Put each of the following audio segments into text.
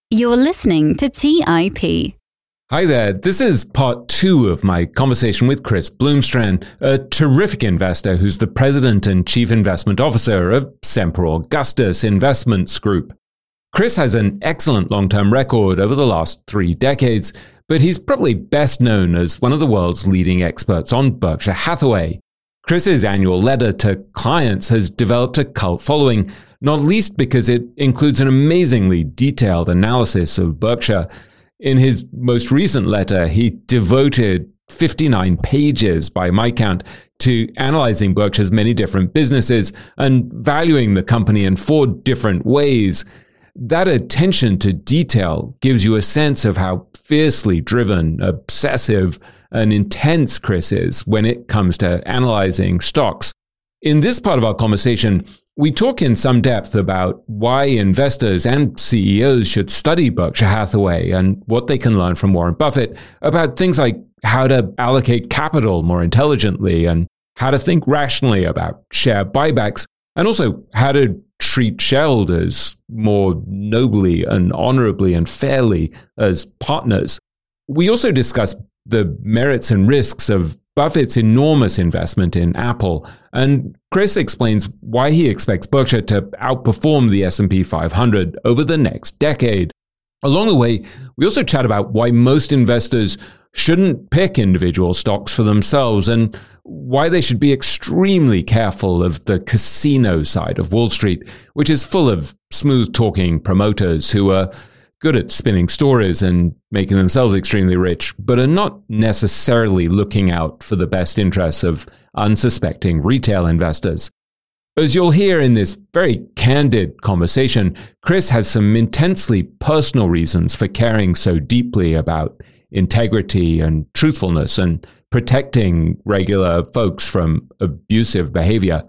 You're listening to TIP. Hi there, this is part 2 of my conversation with Chris Bloomstrand, a terrific investor who's the president and chief investment officer of Semper Augustus Investments Group. Chris has an excellent long-term record over the last 3 decades, but he's probably best known as one of the world's leading experts on Berkshire Hathaway. Chris's annual letter to clients has developed a cult following, not least because it includes an amazingly detailed analysis of Berkshire. In his most recent letter, he devoted 59 pages by my count to analyzing Berkshire's many different businesses and valuing the company in 4 different ways. That attention to detail gives you a sense of how fiercely driven, obsessive, and intense Chris is when it comes to analyzing stocks. In this part of our conversation, we talk in some depth about why investors and CEOs should study Berkshire Hathaway and what they can learn from Warren Buffett about things like how to allocate capital more intelligently and how to think rationally about share buybacks, and also how to treat shareholders more nobly and honorably and fairly as partners. We also discuss the merits and risks of Buffett's enormous investment in Apple, and Chris explains why he expects Berkshire to outperform the S&P 500 over the next decade. Along the way, we also chat about why most investors shouldn't pick individual stocks for themselves and why they should be extremely careful of the casino side of Wall Street, which is full of smooth-talking promoters who are good at spinning stories and making themselves extremely rich, but are not necessarily looking out for the best interests of unsuspecting retail investors. As you'll hear in this very candid conversation, Chris has some intensely personal reasons for caring so deeply about integrity and truthfulness and protecting regular folks from abusive behavior.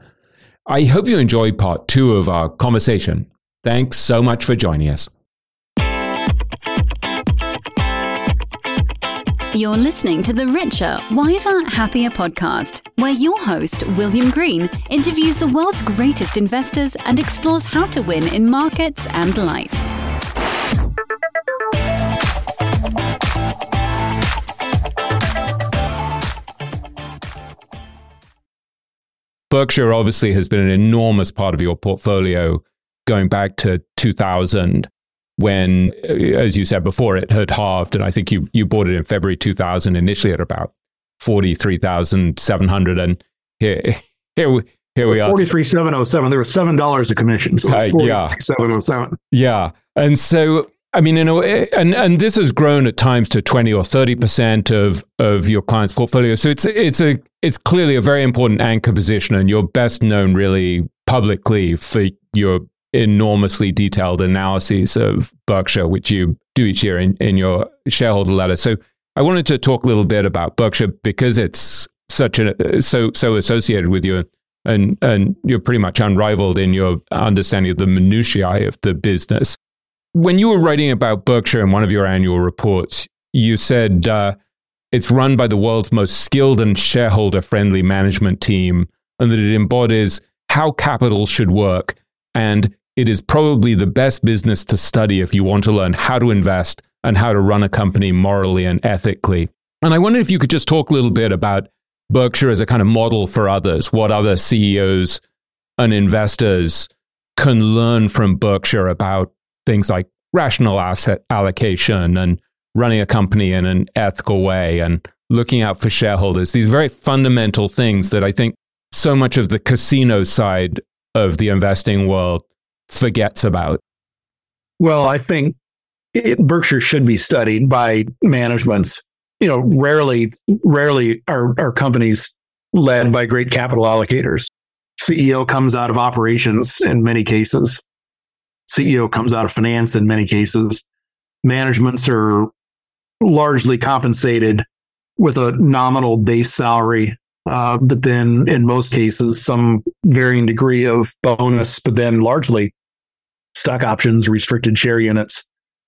I hope you enjoyed part 2 of our conversation. Thanks so much for joining us. You're listening to the Richer, Wiser, Happier podcast, where your host, William Green, interviews the world's greatest investors and explores how to win in markets and life. Berkshire obviously has been an enormous part of your portfolio going back to 2000. When, as you said before, it had halved, and I think you bought it in February 2000, initially at about 43,700, and here we are. 43,707. There was $7 of commission, so it was 43,707. Yeah, and so I mean, and this has grown at times to 20 or 30% of your client's portfolio. So it's clearly a very important anchor position, and you're best known really publicly for your enormously detailed analyses of Berkshire, which you do each year in your shareholder letter. So I wanted to talk a little bit about Berkshire because it's so associated with you, and you're pretty much unrivaled in your understanding of the minutiae of the business. When you were writing about Berkshire in one of your annual reports, you said it's run by the world's most skilled and shareholder-friendly management team, and that it embodies how capital should work, and it is probably the best business to study if you want to learn how to invest and how to run a company morally and ethically. And I wonder if you could just talk a little bit about Berkshire as a kind of model for others, what other CEOs and investors can learn from Berkshire about things like rational asset allocation and running a company in an ethical way and looking out for shareholders. These very fundamental things that I think so much of the casino side of the investing world forgets about. Well, I think Berkshire should be studied by managements. Rarely are companies led by great capital allocators. CEO comes out of operations in many cases. CEO comes out of finance in many cases. Managements are largely compensated with a nominal base salary, but then in most cases, some varying degree of bonus, but then largely stock options, restricted share units.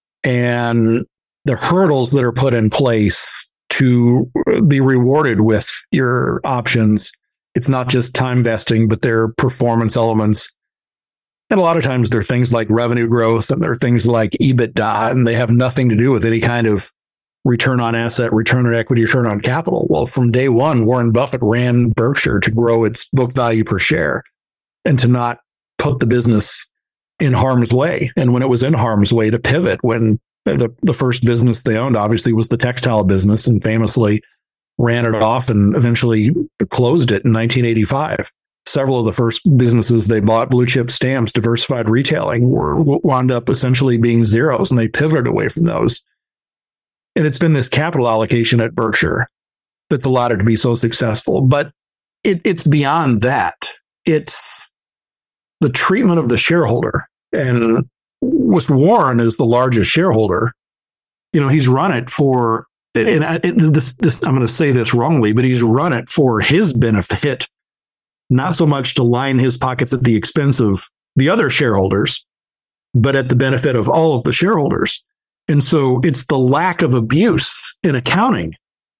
And the hurdles that are put in place to be rewarded with your options, it's not just time vesting, but there are performance elements. And a lot of times they're things like revenue growth and they're things like EBITDA, and they have nothing to do with any kind of return on asset, return on equity, return on capital. Well, from day one, Warren Buffett ran Berkshire to grow its book value per share and to not put the business in harm's way. And when it was in harm's way, to pivot. When the first business they owned obviously was the textile business, and famously ran it off and eventually closed it in 1985. Several of the first businesses they bought, blue chip stamps, diversified retailing, wound up essentially being zeros, and they pivoted away from those. And it's been this capital allocation at Berkshire that's allowed it to be so successful. But it's beyond that. It's the treatment of the shareholder. And with Warren as the largest shareholder, he's run it for, and I'm going to say this wrongly, but he's run it for his benefit, not so much to line his pockets at the expense of the other shareholders, but at the benefit of all of the shareholders. And so it's the lack of abuse in accounting.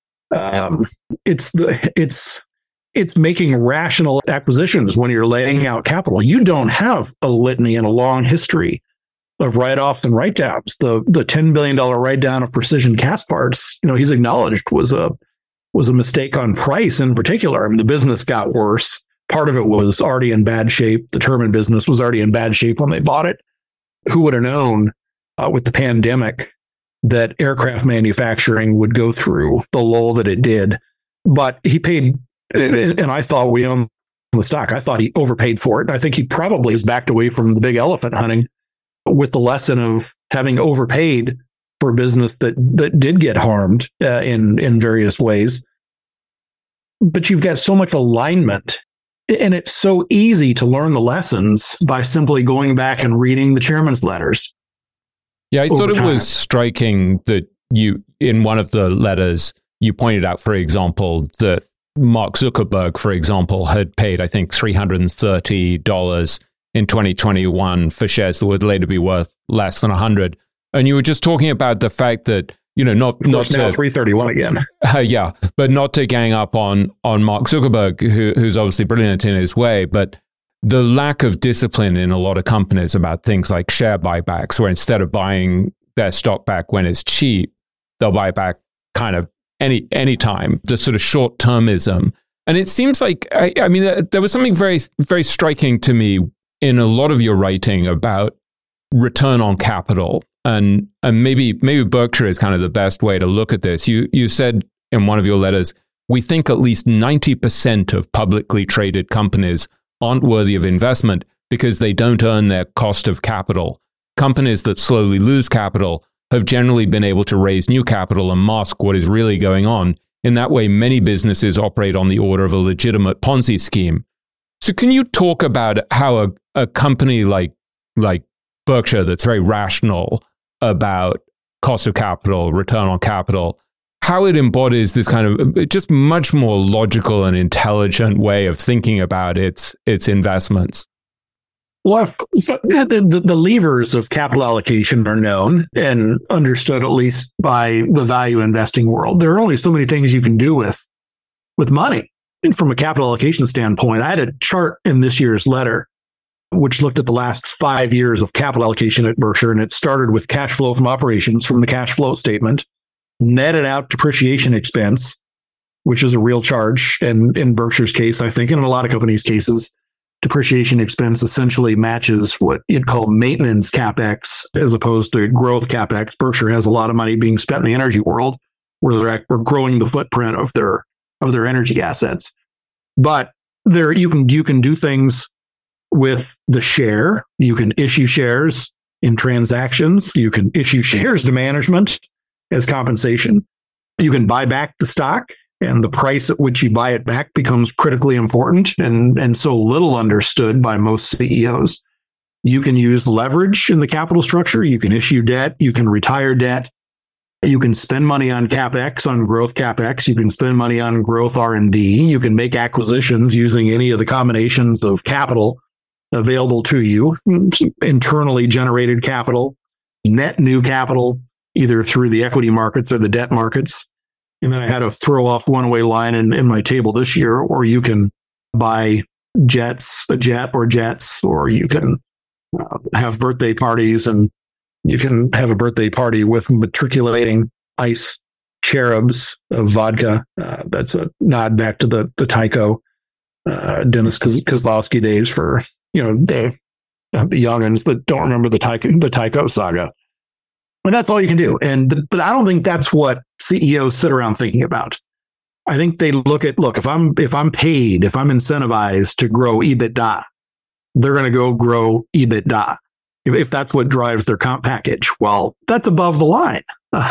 It's making rational acquisitions when you're laying out capital. You don't have a litany and a long history of write-offs and write-downs. The $10 billion write-down of Precision Castparts, he's acknowledged was a mistake on price in particular. I mean, the business got worse. Part of it was already in bad shape. The Terman business was already in bad shape when they bought it. Who would have known with the pandemic that aircraft manufacturing would go through the lull that it did? But he paid, and I thought we owned the stock. I thought he overpaid for it. I think he probably is backed away from the big elephant hunting with the lesson of having overpaid for a business that did get harmed in various ways. But you've got so much alignment, and it's so easy to learn the lessons by simply going back and reading the chairman's letters. Yeah, I thought it was striking that you, in one of the letters, you pointed out, for example, that Mark Zuckerberg, for example, had paid, I think, $330 in 2021 for shares that would later be worth less than 100. And you were just talking about the fact that, not now to 331 again. Yeah, but not to gang up on Mark Zuckerberg, who's obviously brilliant in his way, but the lack of discipline in a lot of companies about things like share buybacks, where instead of buying their stock back when it's cheap, they'll buy back kind of any time. The sort of short-termism. And it seems like, I mean, there was something very, very striking to me in a lot of your writing about return on capital. And maybe Berkshire is kind of the best way to look at this. You said in one of your letters, we think at least 90% of publicly traded companies aren't worthy of investment because they don't earn their cost of capital. Companies that slowly lose capital have generally been able to raise new capital and mask what is really going on. In that way, many businesses operate on the order of a legitimate Ponzi scheme. So can you talk about how a company like Berkshire that's very rational about cost of capital, return on capital, how it embodies this kind of just much more logical and intelligent way of thinking about its investments? Well, the levers of capital allocation are known and understood, at least by the value investing world. There are only so many things you can do with money. And from a capital allocation standpoint, I had a chart in this year's letter which looked at the last 5 years of capital allocation at Berkshire, and it started with cash flow from operations from the cash flow statement, netted out depreciation expense, which is a real charge. And in Berkshire's case, I think, and in a lot of companies' cases, depreciation expense essentially matches what you'd call maintenance CapEx as opposed to growth CapEx. Berkshire has a lot of money being spent in the energy world where they're growing the footprint of their energy assets. But you can do things with the share. You can issue shares in transactions. You can issue shares to management as compensation. You can buy back the stock, and the price at which you buy it back becomes critically important and so little understood by most CEOs. You can use leverage in the capital structure. You can issue debt. You can retire debt. You can spend money on CapEx, on growth CapEx. You can spend money on growth R&D. You can make acquisitions using any of the combinations of capital available to you, internally generated capital, net new capital, either through the equity markets or the debt markets. And then I had to throw off one-way line in my table this year, or you can buy a jet or jets, or you can have birthday parties, and you can have a birthday party with matriculating ice cherubs of vodka. That's a nod back to the Tyco Dennis Kozlowski days for the youngins that don't remember the Tyco saga. And that's all you can do. But I don't think that's what CEOs sit around thinking about. I think they look, if I'm paid, if I'm incentivized to grow EBITDA, they're going to go grow EBITDA. If that's what drives their comp package, well, that's above the line.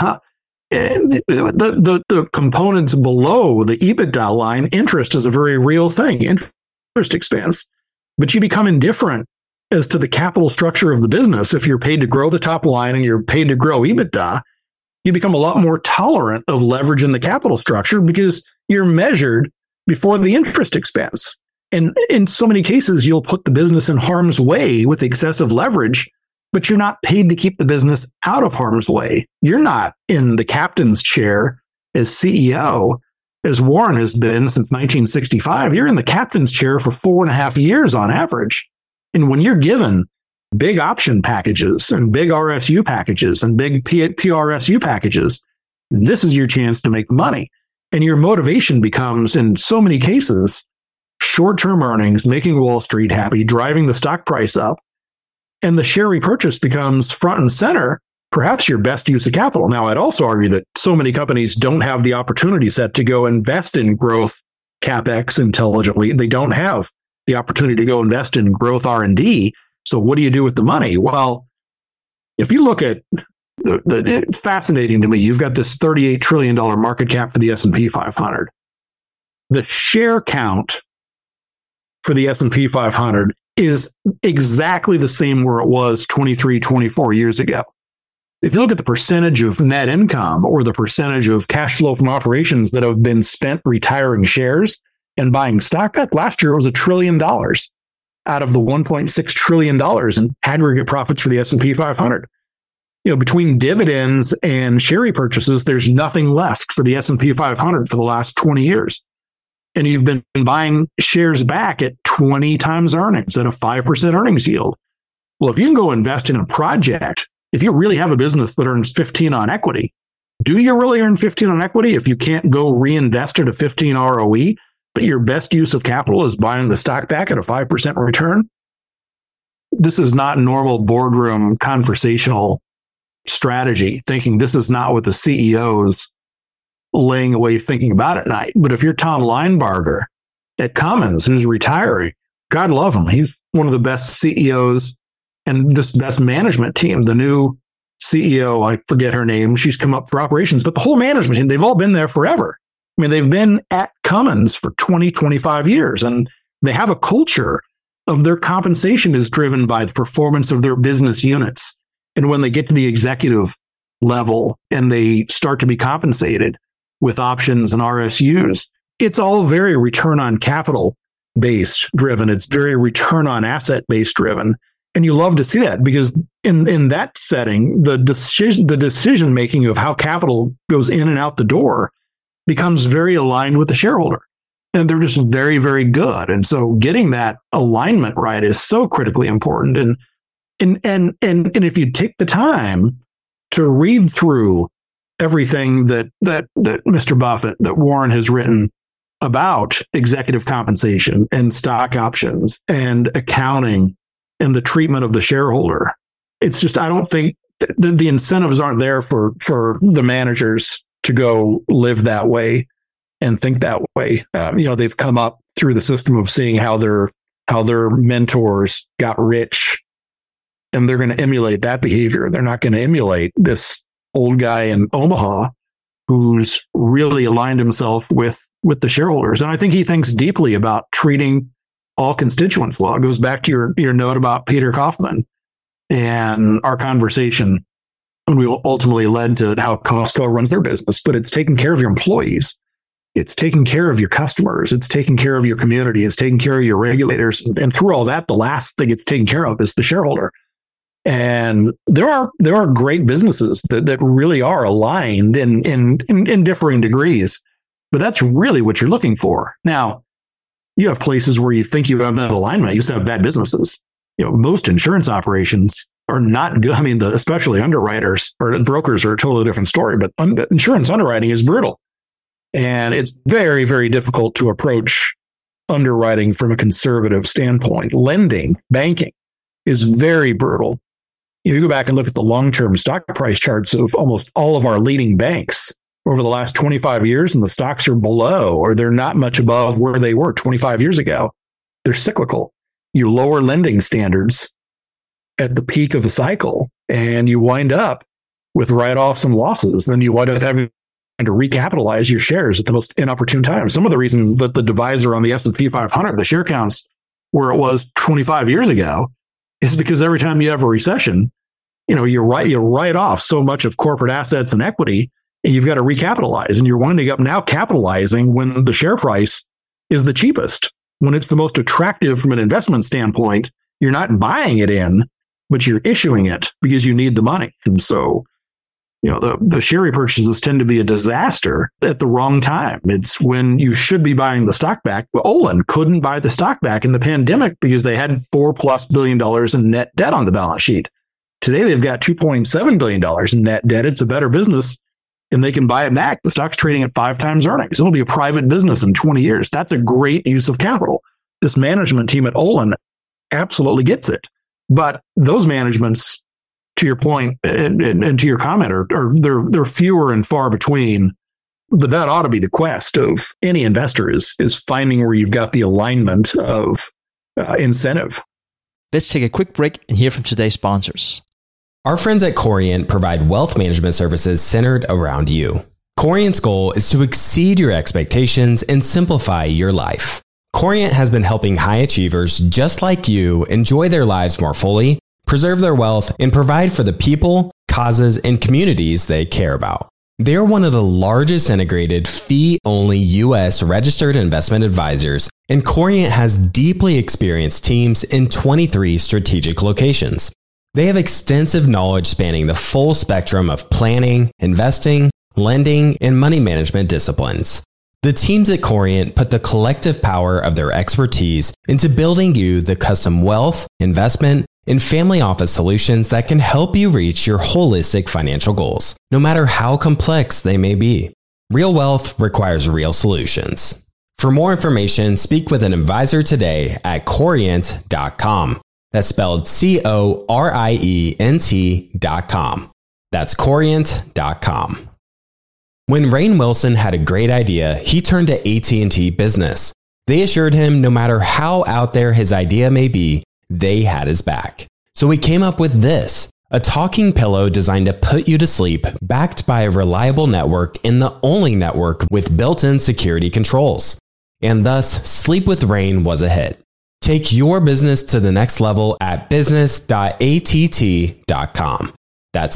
And the components below the EBITDA line, interest is a very real thing, interest expense. But you become indifferent as to the capital structure of the business. If you're paid to grow the top line and you're paid to grow EBITDA, you become a lot more tolerant of leverage in the capital structure because you're measured before the interest expense. And in so many cases, you'll put the business in harm's way with excessive leverage, but you're not paid to keep the business out of harm's way. You're not in the captain's chair as CEO, as Warren has been since 1965. You're in the captain's chair for 4.5 years on average. And when you're given big option packages and big RSU packages and big PRSU packages, this is your chance to make money. And your motivation becomes, in so many cases, short-term earnings, making Wall Street happy, driving the stock price up. And the share repurchase becomes front and center, perhaps your best use of capital. Now, I'd also argue that so many companies don't have the opportunity set to go invest in growth CapEx intelligently. They don't have the opportunity to go invest in growth R&D. So what do you do with the money? Well, if you look at it's fascinating to me. You've got this $38 trillion market cap for the S&P 500. The share count for the S&P 500 is exactly the same where it was 23, 24 years ago. If you look at the percentage of net income or the percentage of cash flow from operations that have been spent retiring shares and buying stock back, last year it was $1 trillion out of the $1.6 trillion in aggregate profits for the S&P 500. Between dividends and share repurchases, there's nothing left for the S&P 500 for the last 20 years. And you've been buying shares back at 20 times earnings at a 5% earnings yield. Well, if you can go invest in a project, if you really have a business that earns 15 on equity, do you really earn 15 on equity if you can't go reinvest at a 15 ROE, but your best use of capital is buying the stock back at a 5% return? This is not normal boardroom conversational strategy, thinking this is not what the CEO's laying away thinking about at night. But if you're Tom Linebarger at Cummins, who's retiring, God love him. He's one of the best CEOs and this best management team. The new CEO, I forget her name, she's come up for operations, but the whole management team, they've all been there forever. I mean, they've been at Cummins for 20, 25 years, and they have a culture of their compensation is driven by the performance of their business units. And when they get to the executive level and they start to be compensated with options and RSUs, it's all very return on capital based driven. It's very return on asset based driven. And you love to see that because in that setting, the decision making of how capital goes in and out the door becomes very aligned with the shareholder. And they're just very, very good. And so getting that alignment right is so critically important. And if you take the time to read through everything that Mr. Buffett, that Warren has written about executive compensation and stock options and accounting and the treatment of the shareholder, it's just, I don't think the incentives aren't there for the managers to go live that way and think that way. They've come up through the system of seeing how their mentors got rich, and they're going to emulate that behavior. They're not going to emulate this old guy in Omaha who's really aligned himself with the shareholders. And I think he thinks deeply about treating all constituents well. It goes back to your note about Peter Kaufman and our conversation. And we ultimately led to how Costco runs their business, but it's taking care of your employees. It's taking care of your customers. It's taking care of your community. It's taking care of your regulators. And through all that, the last thing it's taken care of is the shareholder. And there are great businesses that really are aligned in differing degrees, but that's really what you're looking for. Now, you have places where you think you have that alignment. You just have bad businesses. most insurance operations are not good. I mean, especially underwriters or brokers are a totally different story, but insurance underwriting is brutal. And it's very, very difficult to approach underwriting from a conservative standpoint. Lending, banking is very brutal. You go back and look at the long-term stock price charts of almost all of our leading banks over the last 25 years, and the stocks are below, or they're not much above where they were 25 years ago. They're cyclical. You lower lending standards at the peak of a cycle, and you wind up with write-offs and losses. Then you wind up having to recapitalize your shares at the most inopportune time. Some of the reasons that the divisor on the S&P 500, the share counts where it was 25 years ago, is because every time you have a recession, you write off so much of corporate assets and equity, and you've got to recapitalize. And you're winding up now capitalizing when the share price is the cheapest, when it's the most attractive from an investment standpoint. You're not buying it in, but you're issuing it because you need the money. And so, the share repurchases tend to be a disaster at the wrong time. It's when you should be buying the stock back. But Olin couldn't buy the stock back in the pandemic because they had $4+ billion in net debt on the balance sheet. Today, they've got $2.7 billion in net debt. It's a better business, and they can buy it back. The stock's trading at 5 times earnings. It'll be a private business in 20 years. That's a great use of capital. This management team at Olin absolutely gets it. But those managements, to your point and to your comment, they're fewer and far between. But that ought to be the quest of any investor is finding where you've got the alignment of incentive. Let's take a quick break and hear from today's sponsors. Our friends at Corient provide wealth management services centered around you. Corient's goal is to exceed your expectations and simplify your life. Corient has been helping high achievers just like you enjoy their lives more fully, preserve their wealth, and provide for the people, causes, and communities they care about. They're one of the largest integrated fee-only U.S. registered investment advisors, and Corient has deeply experienced teams in 23 strategic locations. They have extensive knowledge spanning the full spectrum of planning, investing, lending, and money management disciplines. The teams at Corient put the collective power of their expertise into building you the custom wealth, investment, and family office solutions that can help you reach your holistic financial goals, no matter how complex they may be. Real wealth requires real solutions. For more information, speak with an advisor today at Corient.com. That's spelled Corient.com. That's Corient.com. When Rainn Wilson had a great idea, he turned to AT&T Business. They assured him no matter how out there his idea may be, they had his back. So we came up with this, a talking pillow designed to put you to sleep, backed by a reliable network and the only network with built-in security controls. And thus, Sleep with Rainn was a hit. Take your business to the next level at business.att.com. That's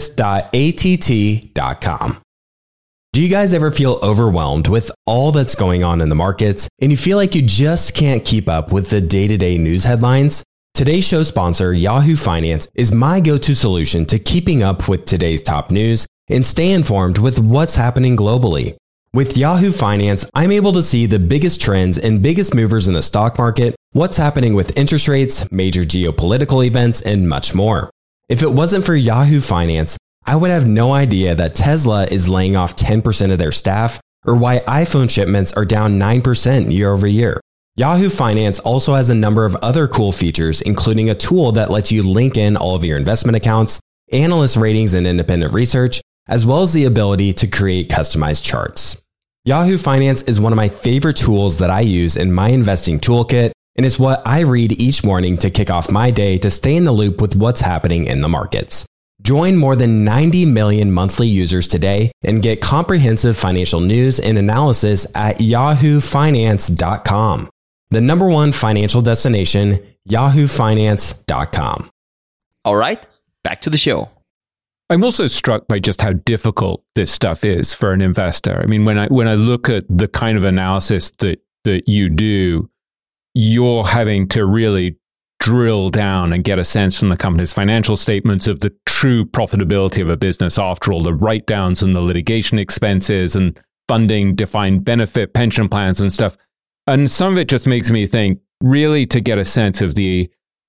business.att.com. Do you guys ever feel overwhelmed with all that's going on in the markets and you feel like you just can't keep up with the day-to-day news headlines? Today's show sponsor, Yahoo Finance, is my go-to solution to keeping up with today's top news and stay informed with what's happening globally. With Yahoo Finance, I'm able to see the biggest trends and biggest movers in the stock market, what's happening with interest rates, major geopolitical events, and much more. If it wasn't for Yahoo Finance, I would have no idea that Tesla is laying off 10% of their staff or why iPhone shipments are down 9% year over year. Yahoo Finance also has a number of other cool features, including a tool that lets you link in all of your investment accounts, analyst ratings and independent research, as well as the ability to create customized charts. Yahoo Finance is one of my favorite tools that I use in my investing toolkit, and it's what I read each morning to kick off my day to stay in the loop with what's happening in the markets. Join more than 90 million monthly users today and get comprehensive financial news and analysis at yahoofinance.com. The number one financial destination, yahoofinance.com. All right, back to the show. I'm also struck by just how difficult this stuff is for an investor. I mean, when I look at the kind of analysis that you do, you're having to really drill down and get a sense from the company's financial statements of the true profitability of a business after all the write-downs and the litigation expenses and funding defined benefit pension plans and stuff. And some of it just makes me think, really, to get a sense of the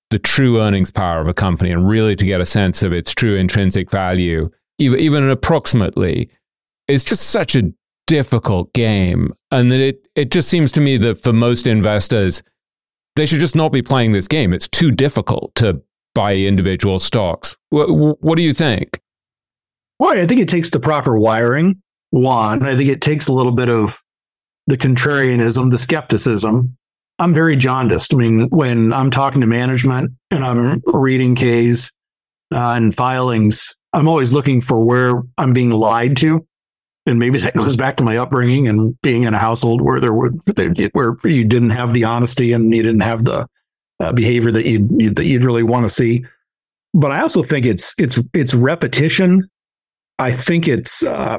the true earnings power of a company and really to get a sense of its true intrinsic value, even approximately, is just such a difficult game. And that it just seems to me that for most investors, they should just not be playing this game. It's too difficult to buy individual stocks. What do you think? Well, I think it takes the proper wiring. One, I think it takes a little bit of the contrarianism, the skepticism. I'm very jaundiced. I mean, when I'm talking to management and I'm reading Ks and filings, I'm always looking for where I'm being lied to. And maybe that goes back to my upbringing and being in a household where where you didn't have the honesty and you didn't have the behavior that you'd really want to see. But I also think it's repetition. I think it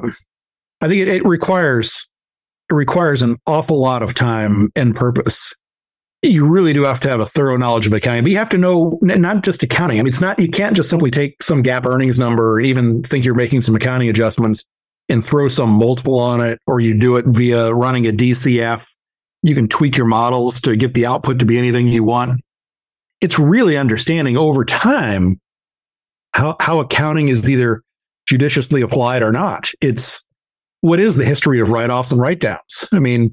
requires an awful lot of time and purpose. You really do have to have a thorough knowledge of accounting, but you have to know not just accounting. I mean, you can't just simply take some GAAP earnings number or even think you're making some accounting adjustments and throw some multiple on it, or you do it via running a DCF. You can tweak your models to get the output to be anything you want. It's really understanding over time how accounting is either judiciously applied or not. It's what is the history of write-offs and write-downs? I mean,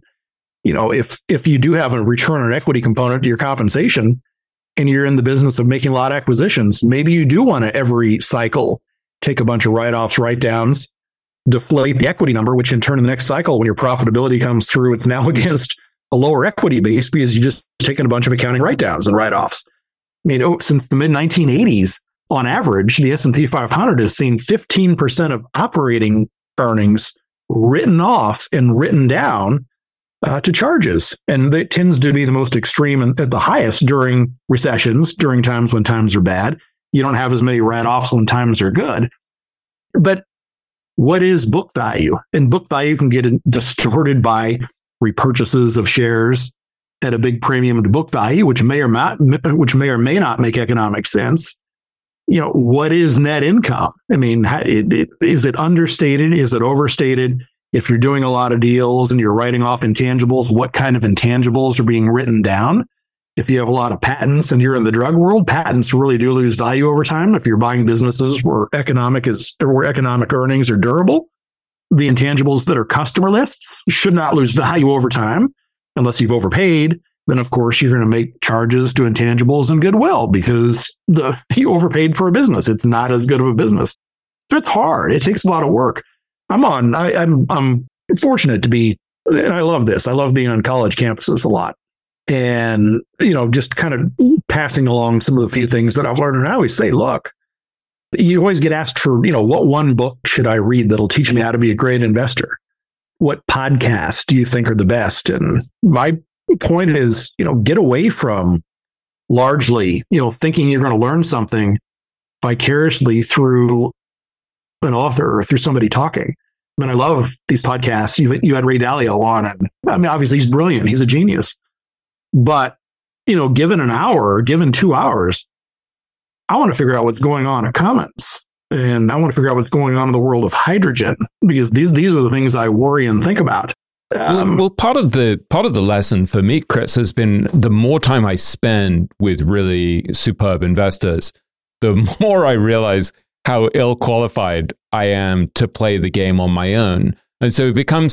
if you do have a return on equity component to your compensation and you're in the business of making a lot of acquisitions, maybe you do want to every cycle take a bunch of write-offs, write-downs, deflate the equity number, which in turn in the next cycle, when your profitability comes through, it's now against a lower equity base because you just taken a bunch of accounting write-downs and write-offs. I mean, since the mid-1980s, on average, the S&P 500 has seen 15% of operating earnings written off and written down to charges. And that tends to be the most extreme and at the highest during recessions, during times when times are bad. You don't have as many write-offs when times are good. But what is book value? And book value can get distorted by repurchases of shares at a big premium to book value, which may or may not make economic sense. What is net income? I mean, is it understated? Is it overstated? If you're doing a lot of deals and you're writing off intangibles, what kind of intangibles are being written down? If you have a lot of patents and you're in the drug world, patents really do lose value over time. If you're buying businesses where economic earnings are durable, the intangibles that are customer lists should not lose value over time unless you've overpaid. Then, of course, you're going to make charges to intangibles and goodwill because you overpaid for a business. It's not as good of a business. So it's hard. It takes a lot of work. I'm fortunate to be, and I love this. I love being on college campuses a lot. And, just kind of passing along some of the few things that I've learned. And I always say, look, you always get asked for, what one book should I read that'll teach me how to be a great investor? What podcasts do you think are the best? And my point is, get away from largely, thinking you're going to learn something vicariously through an author or through somebody talking. I mean, I love these podcasts. You had Ray Dalio on, and I mean, obviously he's brilliant. He's a genius. But, given an hour, given 2 hours, I want to figure out what's going on at Cummins. And I want to figure out what's going on in the world of hydrogen, because these are the things I worry and think about. Well, part of the lesson for me, Chris, has been the more time I spend with really superb investors, the more I realize how ill-qualified I am to play the game on my own. And so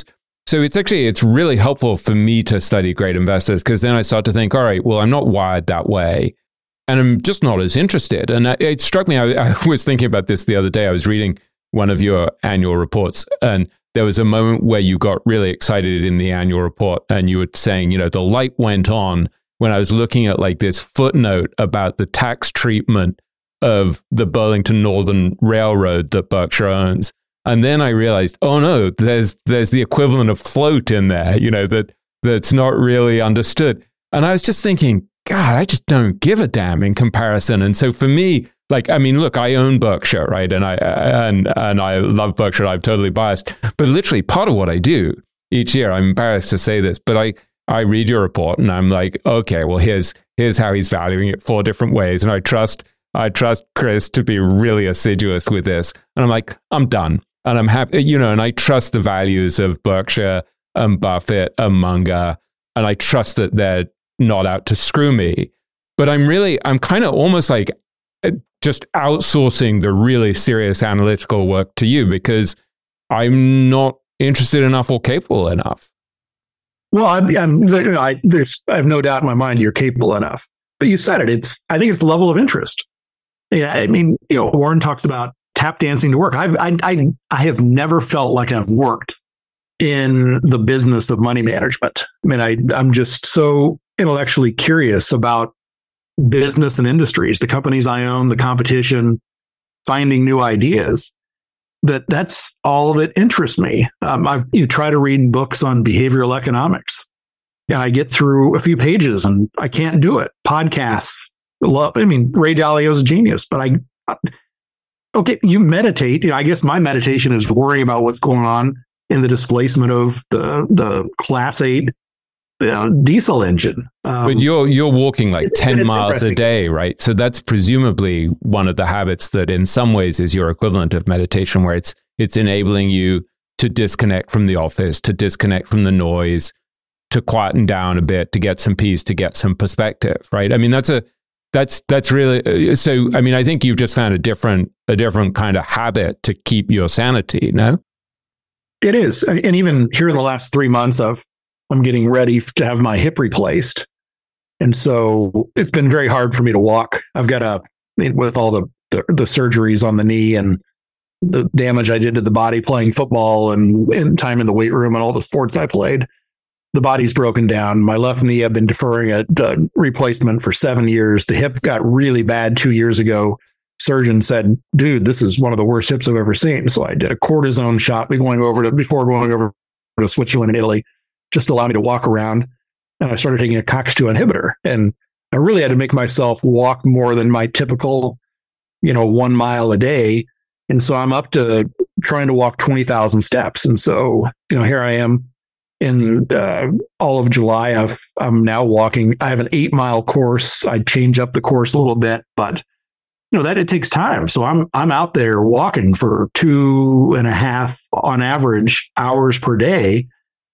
it's really helpful for me to study great investors, because then I start to think, all right, well, I'm not wired that way. And I'm just not as interested. And it struck me, I was thinking about this the other day. I was reading one of your annual reports, and there was a moment where you got really excited in the annual report, and you were saying, the light went on when I was looking at like this footnote about the tax treatment of the Burlington Northern Railroad that Berkshire owns. And then I realized, oh no, there's the equivalent of float in there, that's not really understood. And I was just thinking, God, I just don't give a damn in comparison. And so for me, look, I own Berkshire, right? And I love Berkshire. I'm totally biased. But literally part of what I do each year, I'm embarrassed to say this, but I read your report and I'm like, okay, well, here's how he's valuing it 4 different ways. And I trust Chris to be really assiduous with this. And I'm like, I'm done. And I'm happy, and I trust the values of Berkshire and Buffett and Munger. And I trust that they're not out to screw me. But I'm kind of almost like just outsourcing the really serious analytical work to you because I'm not interested enough or capable enough. Well, I have no doubt in my mind you're capable enough. But you said it. I think it's the level of interest. Yeah, I mean, Warren talks about tap dancing to work. I have never felt like I've worked in the business of money management. I mean, I'm just so intellectually curious about business and industries, the companies I own, the competition, finding new ideas. That's all that interests me. I try to read books on behavioral economics. Yeah, I get through a few pages and I can't do it. Podcasts, Ray Dalio's a genius, but you meditate. I guess my meditation is worrying about what's going on in the displacement of the Class 8 diesel engine. But you're walking like 10 miles a day, right? So that's presumably one of the habits that in some ways is your equivalent of meditation, where it's enabling you to disconnect from the office, to disconnect from the noise, to quieten down a bit, to get some peace, to get some perspective, right? I mean, that's really, so, I mean, I think you've just found a different kind of habit to keep your sanity, no? It is. And even here in the last 3 months I'm getting ready to have my hip replaced. And so it's been very hard for me to walk. I've got with all the surgeries on the knee and the damage I did to the body playing football and time in the weight room and all the sports I played, the body's broken down. My left knee, I've been deferring a replacement for 7 years. The hip got really bad 2 years ago. Surgeon said, dude, this is one of the worst hips I've ever seen. So I did a cortisone shot before going over to Switzerland and Italy, just to allow me to walk around. And I started taking a COX-2 inhibitor. And I really had to make myself walk more than my typical, 1 mile a day. And so I'm up to trying to walk 20,000 steps. And so, here I am in all of July. I'm now walking. I have an 8-mile course. I change up the course a little bit, but that it takes time. So I'm out there walking for 2.5 on average hours per day.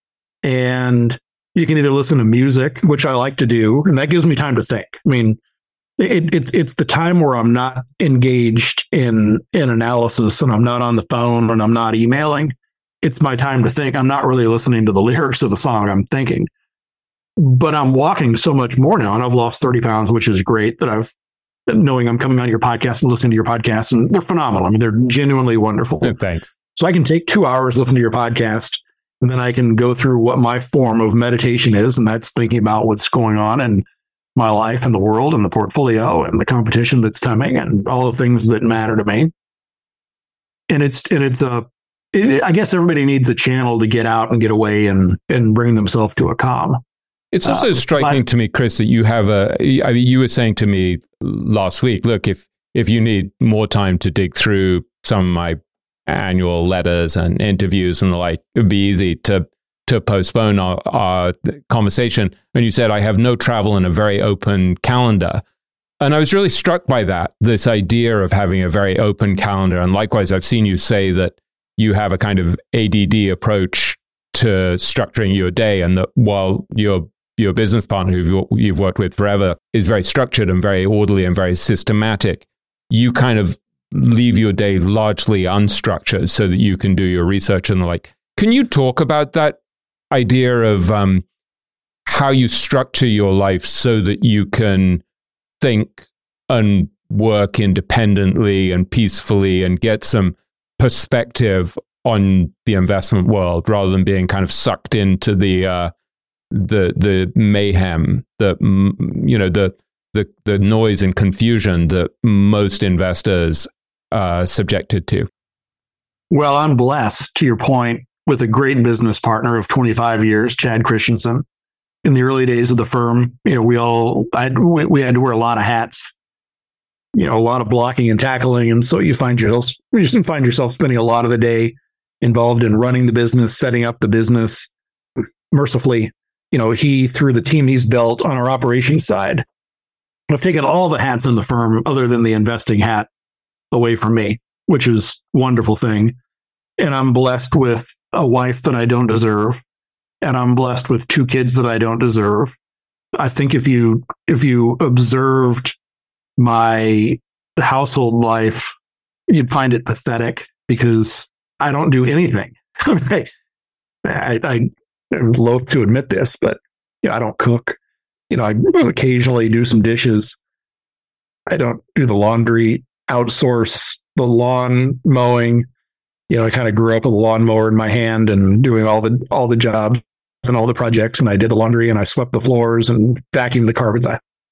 And you can either listen to music, which I like to do, and that gives me time to think. I mean, it's the time where I'm not engaged in analysis and I'm not on the phone and I'm not emailing. It's my time to think. I'm not really listening to the lyrics of the song. I'm thinking. But I'm walking so much more now, and I've lost 30 pounds, which is great. Knowing I'm coming on your podcast and listening to your podcast, and they're phenomenal. I mean, they're genuinely wonderful. Thanks. So I can take 2 hours listening to your podcast, and then I can go through what my form of meditation is, and that's thinking about what's going on in my life and the world and the portfolio and the competition that's coming and all the things that matter to me. And I guess everybody needs a channel to get out and get away and bring themselves to a calm. It's also striking to me, Chris, that you have you were saying to me last week, look, if you need more time to dig through some of my annual letters and interviews and the like, it would be easy to postpone our conversation. And you said, I have no travel and a very open calendar. And I was really struck by that, this idea of having a very open calendar. And likewise, I've seen you say that you have a kind of ADD approach to structuring your day, and that while your business partner who you've worked with forever is very structured and very orderly and very systematic, you kind of leave your day largely unstructured so that you can do your research and the like. Can you talk about that idea of how you structure your life so that you can think and work independently and peacefully and get some perspective on the investment world rather than being kind of sucked into the mayhem, the noise and confusion that most investors are subjected to? Well, I'm blessed, to your point, with a great business partner of 25 years, Chad Christensen. In the early days of the firm, we had to wear a lot of hats, a lot of blocking and tackling, and so you just find yourself spending a lot of the day involved in running the business, setting up the business. Mercifully, he, through the team he's built on our operations side, have taken all the hats in the firm other than the investing hat away from me, which is a wonderful thing. And I'm blessed with a wife that I don't deserve. And I'm blessed with 2 kids that I don't deserve. I think if you observed my household life, you'd find it pathetic because I don't do anything. I'm loath to admit this, but I don't cook. I occasionally do some dishes. I don't do the laundry, outsource the lawn mowing. I kind of grew up with a lawnmower in my hand and doing all the jobs and all the projects. And I did the laundry and I swept the floors and vacuumed the carpets.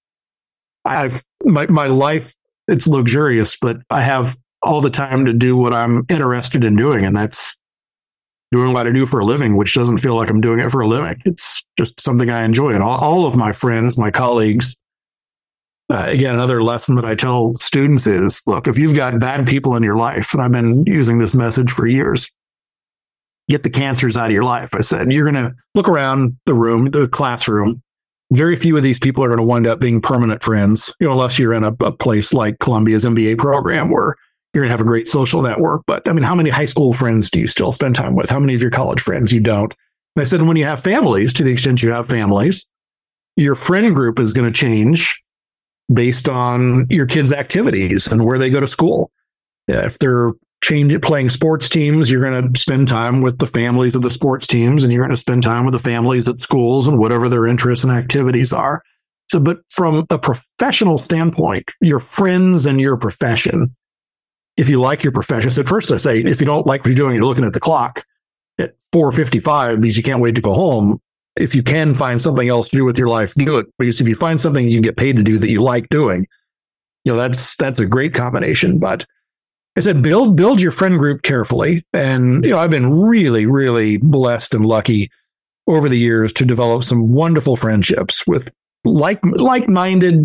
My life, it's luxurious, but I have all the time to do what I'm interested in doing. And that's doing what I do for a living, which doesn't feel like I'm doing it for a living. It's just something I enjoy. And all of my friends, my colleagues, again, another lesson that I tell students is, look, if you've got bad people in your life, and I've been using this message for years, get the cancers out of your life. I said, you're going to look around the room, the classroom. Very few of these people are going to wind up being permanent friends, unless you're in a place like Columbia's MBA program where you're going to have a great social network. But I mean, how many high school friends do you still spend time with? How many of your college friends you don't? And I said, when you have families, to the extent you have families, your friend group is going to change based on your kids' activities and where they go to school. If they're playing sports teams, you're going to spend time with the families of the sports teams, and you're going to spend time with the families at schools and whatever their interests and activities are. So, but from a professional standpoint, your friends and your profession, if you like your profession, so at first I say, if you don't like what you're doing, you're looking at the clock at 4:55 because you can't wait to go home. If you can find something else to do with your life, do it. Because if you find something you can get paid to do that you like doing, that's a great combination. But I said, build your friend group carefully. And, I've been really, really blessed and lucky over the years to develop some wonderful friendships with like-minded,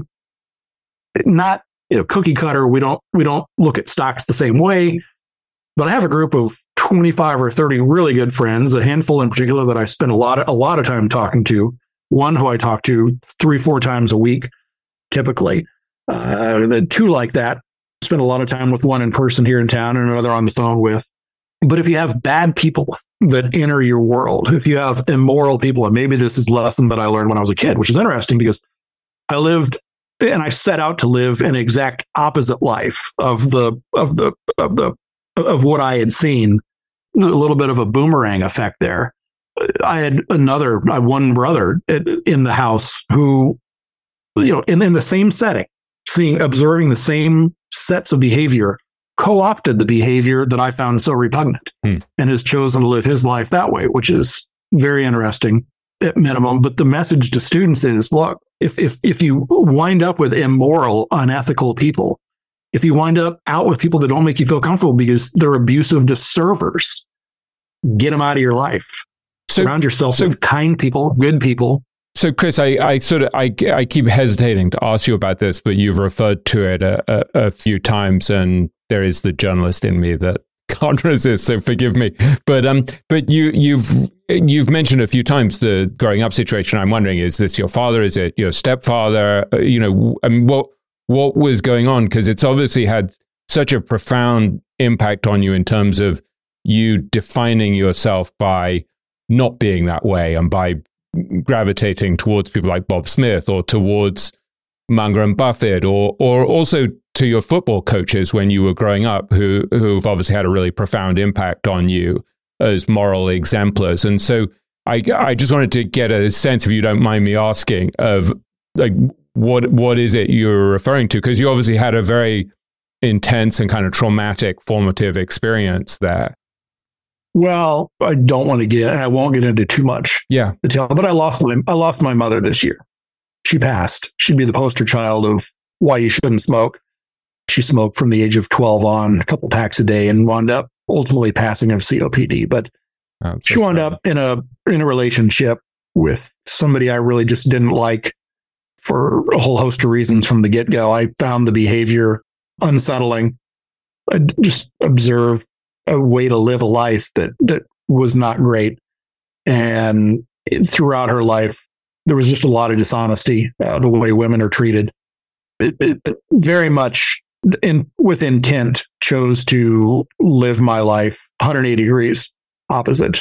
not cookie cutter. We don't look at stocks the same way, but I have a group of 25 or 30 really good friends, a handful in particular that I spend a lot of time talking to. One who I talk to 3-4 times a week, typically. The two like that, spend a lot of time with one in person here in town and another on the phone with. But if you have bad people that enter your world, if you have immoral people, and maybe this is a lesson that I learned when I was a kid, which is interesting because I lived and I set out to live an exact opposite life of what I had seen. A little bit of a boomerang effect there. I had one brother in the house who, in the same setting, observing the same sets of behavior, co-opted the behavior that I found so repugnant and has chosen to live his life that way, which is very interesting at minimum. But the message to students is, look, if you wind up with immoral, unethical people, if you wind up out with people that don't make you feel comfortable because they're abusive to servers, get them out of your life. Surround yourself with kind people, good people. So, Chris, I keep hesitating to ask you about this, but you've referred to it a few times, and there is the journalist in me that can't resist. So, forgive me. But you've mentioned a few times the growing up situation. I'm wondering, is this your father? Is it your stepfather? What was going on? Because it's obviously had such a profound impact on you in terms of you defining yourself by not being that way and by gravitating towards people like Bob Smith or towards Munger and Buffett or also to your football coaches when you were growing up who've obviously had a really profound impact on you as moral exemplars. And so I just wanted to get a sense, if you don't mind me asking, of like what is it you're referring to? Because you obviously had a very intense and kind of traumatic formative experience there. Well, I won't get into too much detail, but I lost my mother this year. She passed. She'd be the poster child of why you shouldn't smoke. She smoked from the age of 12 on, a couple packs a day, and wound up ultimately passing of COPD. But she wound up in a relationship with somebody I really just didn't like for a whole host of reasons from the get-go. I found the behavior unsettling. I just observed a way to live a life that was not great. And throughout her life, there was just a lot of dishonesty, the way women are treated. It very much with intent chose to live my life 180 degrees opposite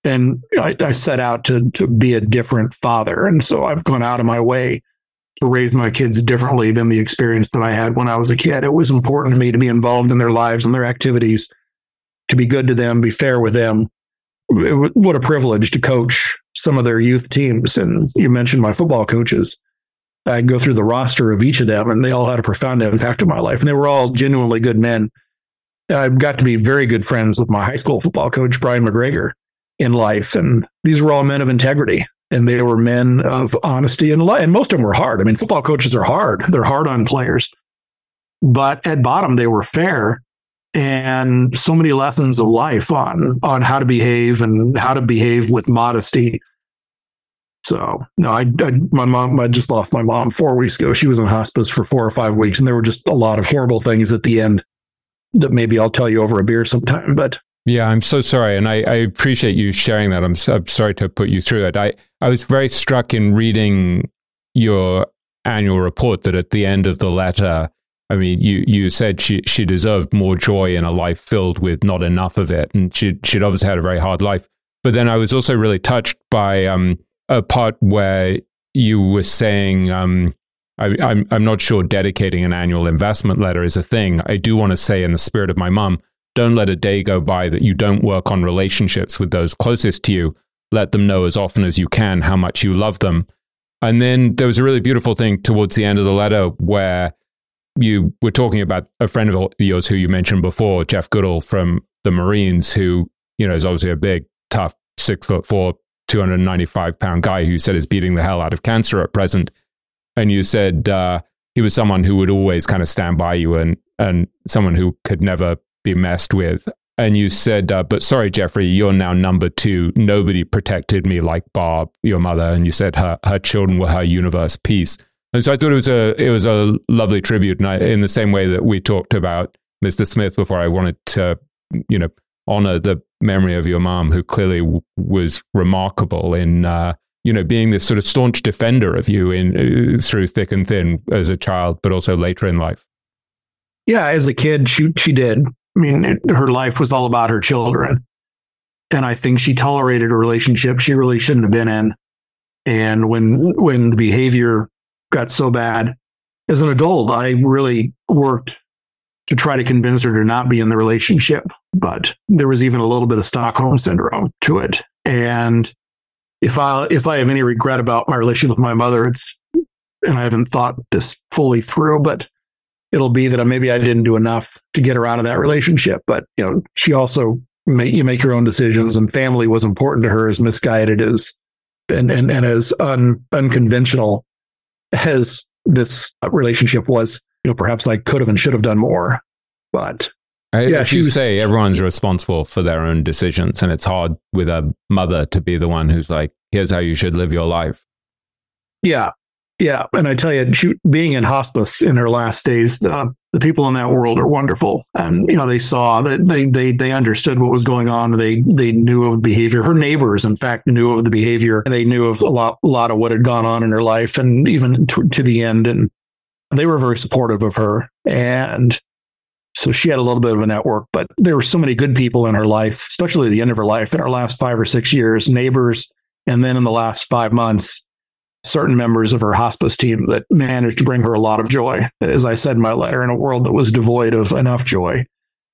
And I set out to be a different father. And so I've gone out of my way to raise my kids differently than the experience that I had when I was a kid. It was important to me to be involved in their lives and their activities, to be good to them, be fair with them. What a privilege to coach some of their youth teams. And you mentioned my football coaches. I go through the roster of each of them, and they all had a profound impact on my life. And they were all genuinely good men. I got to be very good friends with my high school football coach, Brian McGregor, in life. And these were all men of integrity, and they were men of honesty, and most of them were hard. I mean, football coaches are hard. They're hard on players. But at bottom, they were fair, and so many lessons of life on how to behave and how to behave with modesty. So, no, I just lost my mom 4 weeks ago. She was in hospice for 4 or 5 weeks, and there were just a lot of horrible things at the end that maybe I'll tell you over a beer sometime. But yeah, I'm so sorry. And I appreciate you sharing that. I'm sorry to put you through it. I was very struck in reading your annual report that at the end of the letter, I mean, you said she deserved more joy in a life filled with not enough of it. And she'd obviously had a very hard life. But then I was also really touched by a part where you were saying, I'm not sure dedicating an annual investment letter is a thing. I do want to say, in the spirit of my mom, don't let a day go by that you don't work on relationships with those closest to you. Let them know as often as you can how much you love them. And then there was a really beautiful thing towards the end of the letter where you were talking about a friend of yours who you mentioned before, Jeff Goodall from the Marines, who, is obviously a big, tough, 6'4", 295-pound guy who said is beating the hell out of cancer at present. And you said he was someone who would always kind of stand by you and someone who could never be messed with. And you said, but sorry, Jeffrey, you're now number 2. Nobody protected me like Barb, your mother. And you said her children were her universe piece. And so I thought it was a lovely tribute. And in the same way that we talked about Mr. Smith before, I wanted to, honor the memory of your mom, who clearly was remarkable in, being this sort of staunch defender of you through thick and thin as a child, but also later in life. Yeah, as a kid, she did. I mean, her life was all about her children. And I think she tolerated a relationship she really shouldn't have been in. And when the behavior got so bad, as an adult, I really worked to try to convince her to not be in the relationship. But there was even a little bit of Stockholm syndrome to it. And if I have any regret about my relationship with my mother, and I haven't thought this fully through, but it'll be that maybe I didn't do enough to get her out of that relationship. But, she also, you make your own decisions, and family was important to her, as misguided as and as unconventional as this relationship was. Perhaps I could have and should have done more. But as you say, everyone's responsible for their own decisions, and it's hard with a mother to be the one who's like, here's how you should live your life. Yeah. Yeah. And I tell you, being in hospice in her last days, the people in that world are wonderful. And, they saw that they understood what was going on. They knew of the behavior. Her neighbors, in fact, knew of the behavior. They knew of a lot of what had gone on in her life, and even to the end. And they were very supportive of her. And so she had a little bit of a network, but there were so many good people in her life, especially at the end of her life, in her last 5 or 6 years, neighbors. And then in the last 5 months, certain members of her hospice team that managed to bring her a lot of joy, as I said in my letter, in a world that was devoid of enough joy.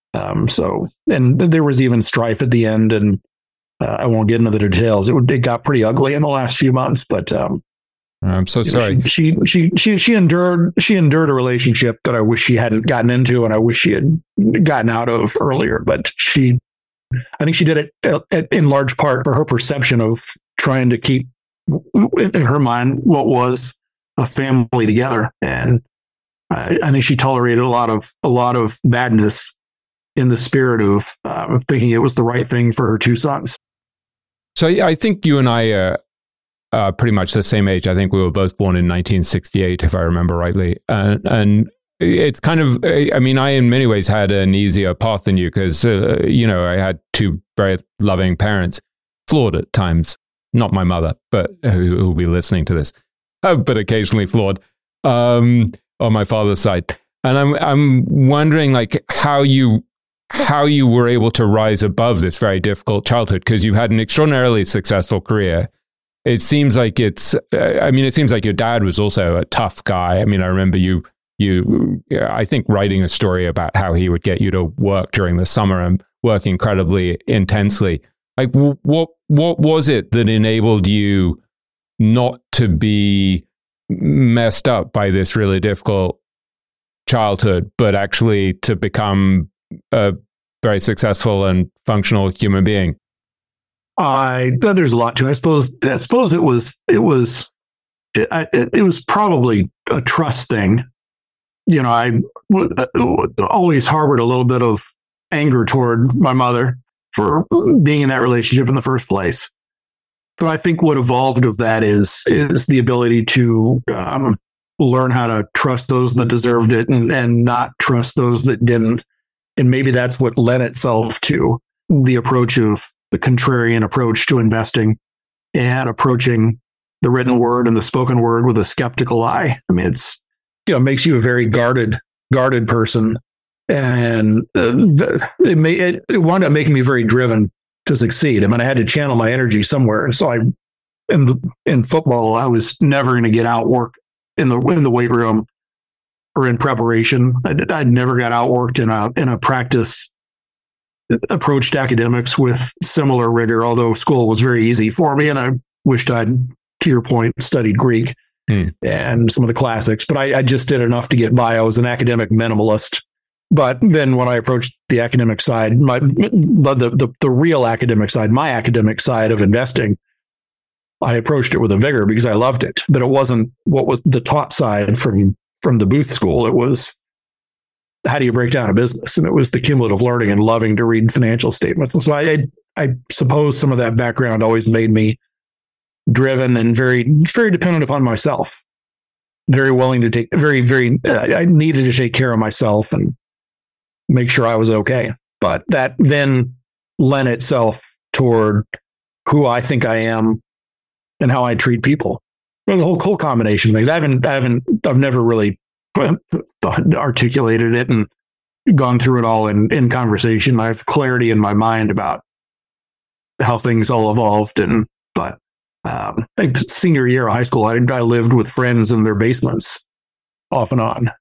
And there was even strife at the end, and I won't get into the details. It got pretty ugly in the last few months, but I'm so sorry. She endured a relationship that I wish she hadn't gotten into, and I wish she had gotten out of earlier. But I think she did it in large part for her perception of trying to keep, in her mind, what was a family together. And I think she tolerated a lot of badness in the spirit of thinking it was the right thing for her 2 sons. So I think you and I are pretty much the same age. I think we were both born in 1968, if I remember rightly. And it's kind of, I mean, I in many ways had an easier path than you because, I had 2 very loving parents, flawed at times. Not my mother, but who will be listening to this, but occasionally flawed on my father's side. And I'm wondering, like, how you how you were able to rise above this very difficult childhood, because you had an extraordinarily successful career. It seems like it seems like your dad was also a tough guy. I mean, I remember you I think writing a story about how he would get you to work during the summer and work incredibly intensely. Like, what was it that enabled you not to be messed up by this really difficult childhood, but actually to become a very successful and functional human being? There's a lot to it. I suppose it was probably a trust thing. You know, I always harbored a little bit of anger toward my mother for being in that relationship in the first place. But I think what evolved of that is the ability to learn how to trust those that deserved it and not trust those that didn't. And maybe that's what led itself to the approach of the contrarian approach to investing and approaching the written word and the spoken word with a skeptical eye. I mean, it's, you know, makes you a very guarded person. And it wound up making me very driven to succeed. I mean, I had to channel my energy somewhere. So in football, I was never going to get outworked in the weight room or in preparation. I never got outworked in a practice approach to academics with similar rigor, although school was very easy for me. And I wished I'd, to your point, studied Greek and some of the classics, but I just did enough to get by. I was an academic minimalist. But then when I approached the academic side, the real academic side, my academic side of investing, I approached it with a vigor because I loved it. But it wasn't what was the taught side from the Booth School. It was, how do you break down a business? And it was the cumulative learning and loving to read financial statements. And so I suppose some of that background always made me driven and very, very dependent upon myself. Very willing to I needed to take care of myself and make sure I was okay. But that then lent itself toward who I think I am and how I treat people. The whole combination of things. I've never really articulated it and gone through it all in conversation. I have clarity in my mind about how things all evolved. But senior year of high school, I lived with friends in their basements off and on.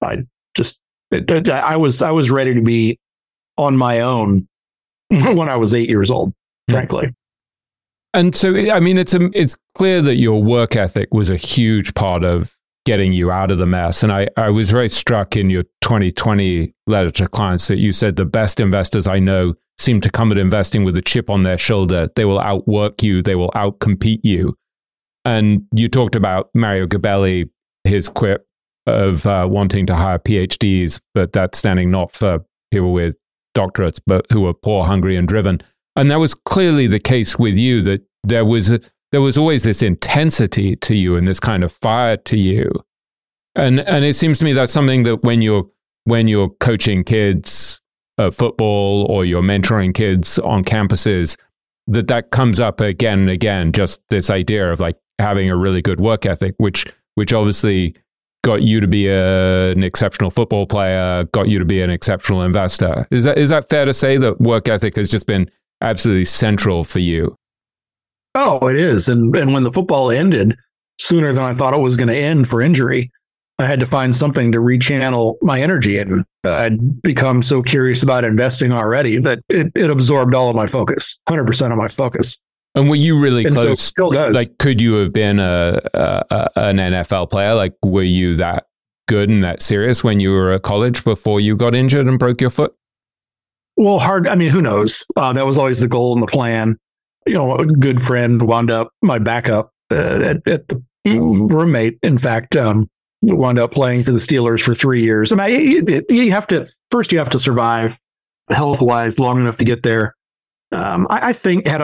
I was ready to be on my own when I was 8 years old, frankly. And so, I mean, it's clear that your work ethic was a huge part of getting you out of the mess. And I was very struck in your 2020 letter to clients that you said the best investors I know seem to come at investing with a chip on their shoulder. They will outwork you. They will outcompete you. And you talked about Mario Gabelli, his quip of wanting to hire PhDs, but that's standing not for people with doctorates, but who are poor, hungry, and driven. And that was clearly the case with you, that there was always this intensity to you and this kind of fire to you. And it seems to me that's something that when you're coaching kids at football or you're mentoring kids on campuses, that comes up again and again, just this idea of like having a really good work ethic, which obviously got you to be an exceptional football player, got you to be an exceptional investor. Is that fair to say that work ethic has just been absolutely central for you? Oh, it is. And when the football ended sooner than I thought it was going to end for injury, I had to find something to rechannel my energy. And I'd become so curious about investing already that it absorbed all of my focus, 100% of my focus. And were you really close? So it still does. Like, could you have been an NFL player? Like, were you that good and that serious when you were at college before you got injured and broke your foot? Well, hard. I mean, who knows? That was always the goal and the plan. You know, a good friend wound up my backup at the roommate. In fact, wound up playing for the Steelers for 3 years. I mean, you have to survive health-wise long enough to get there. I think had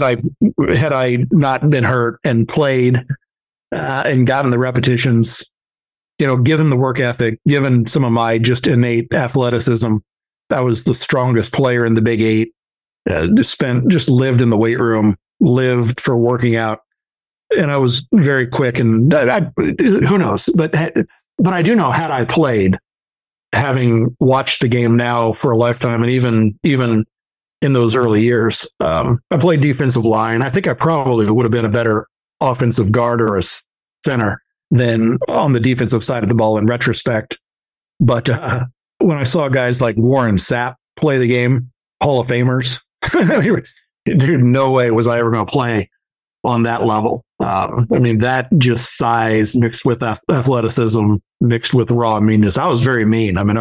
I not been hurt and played and gotten the repetitions, you know, given the work ethic, given some of my just innate athleticism, I was the strongest player in the Big Eight. Just lived in the weight room, lived for working out, and I was very quick. And who knows? But I do know, had I played, having watched the game now for a lifetime, and even in those early years, I played defensive line. I think I probably would have been a better offensive guard or a center than on the defensive side of the ball in retrospect. But when I saw guys like Warren Sapp play the game, Hall of Famers, dude, no way was I ever going to play on that level. That just size mixed with athleticism, mixed with raw meanness. I was very mean. I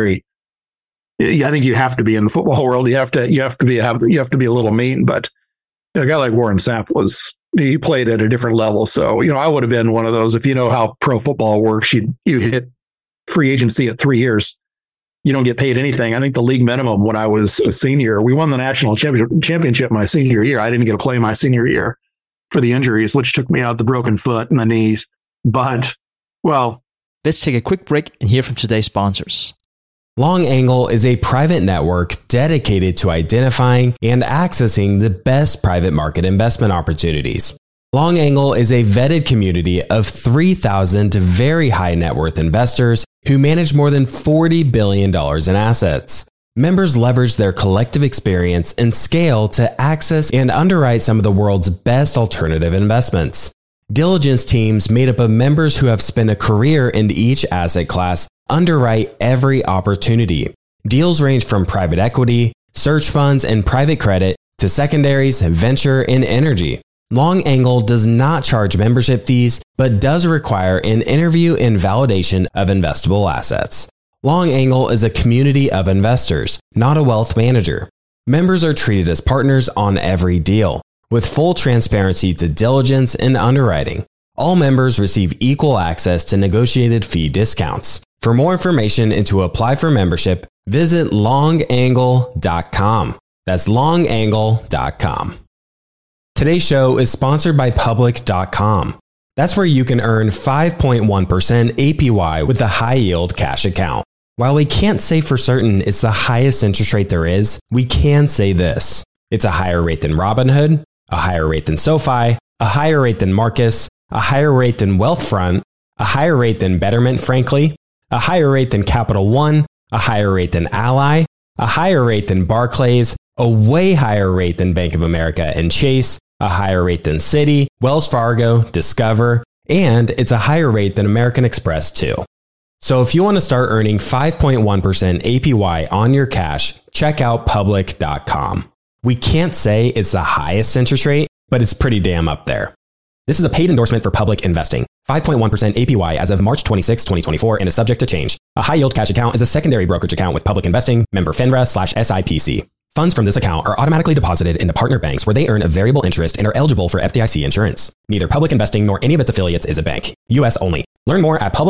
think you have to be in the football world. You have to be a little mean. But a guy like Warren Sapp he played at a different level. So I would have been one of those. If you know how pro football works, you hit free agency at 3 years. You don't get paid anything. I think the league minimum when I was a senior, we won the national championship my senior year. I didn't get to play my senior year for the injuries, which took me out the broken foot and the knees. But, well. Let's take a quick break and hear from today's sponsors. Long Angle is a private network dedicated to identifying and accessing the best private market investment opportunities. Long Angle is a vetted community of 3,000 very high net worth investors who manage more than $40 billion in assets. Members leverage their collective experience and scale to access and underwrite some of the world's best alternative investments. Diligence teams made up of members who have spent a career in each asset class underwrite every opportunity. Deals range from private equity, search funds, and private credit to secondaries, venture, and energy. Long Angle does not charge membership fees, but does require an interview and validation of investable assets. Long Angle is a community of investors, not a wealth manager. Members are treated as partners on every deal, with full transparency to diligence and underwriting. All members receive equal access to negotiated fee discounts. For more information and to apply for membership, visit longangle.com. That's longangle.com. Today's show is sponsored by Public.com. That's where you can earn 5.1% APY with a high-yield cash account. While we can't say for certain it's the highest interest rate there is, we can say this. It's a higher rate than Robinhood, a higher rate than SoFi, a higher rate than Marcus, a higher rate than Wealthfront, a higher rate than Betterment, frankly, a higher rate than Capital One, a higher rate than Ally, a higher rate than Barclays, a way higher rate than Bank of America and Chase, a higher rate than Citi, Wells Fargo, Discover, and it's a higher rate than American Express too. So if you want to start earning 5.1% APY on your cash, check out Public.com. We can't say it's the highest interest rate, but it's pretty damn up there. This is a paid endorsement for Public Investing. 5.1% APY as of March 26, 2024 and is subject to change. A high-yield cash account is a secondary brokerage account with Public Investing, member FINRA/SIPC. Funds from this account are automatically deposited into partner banks where they earn a variable interest and are eligible for FDIC insurance. Neither Public Investing nor any of its affiliates is a bank. U.S. only. Learn more at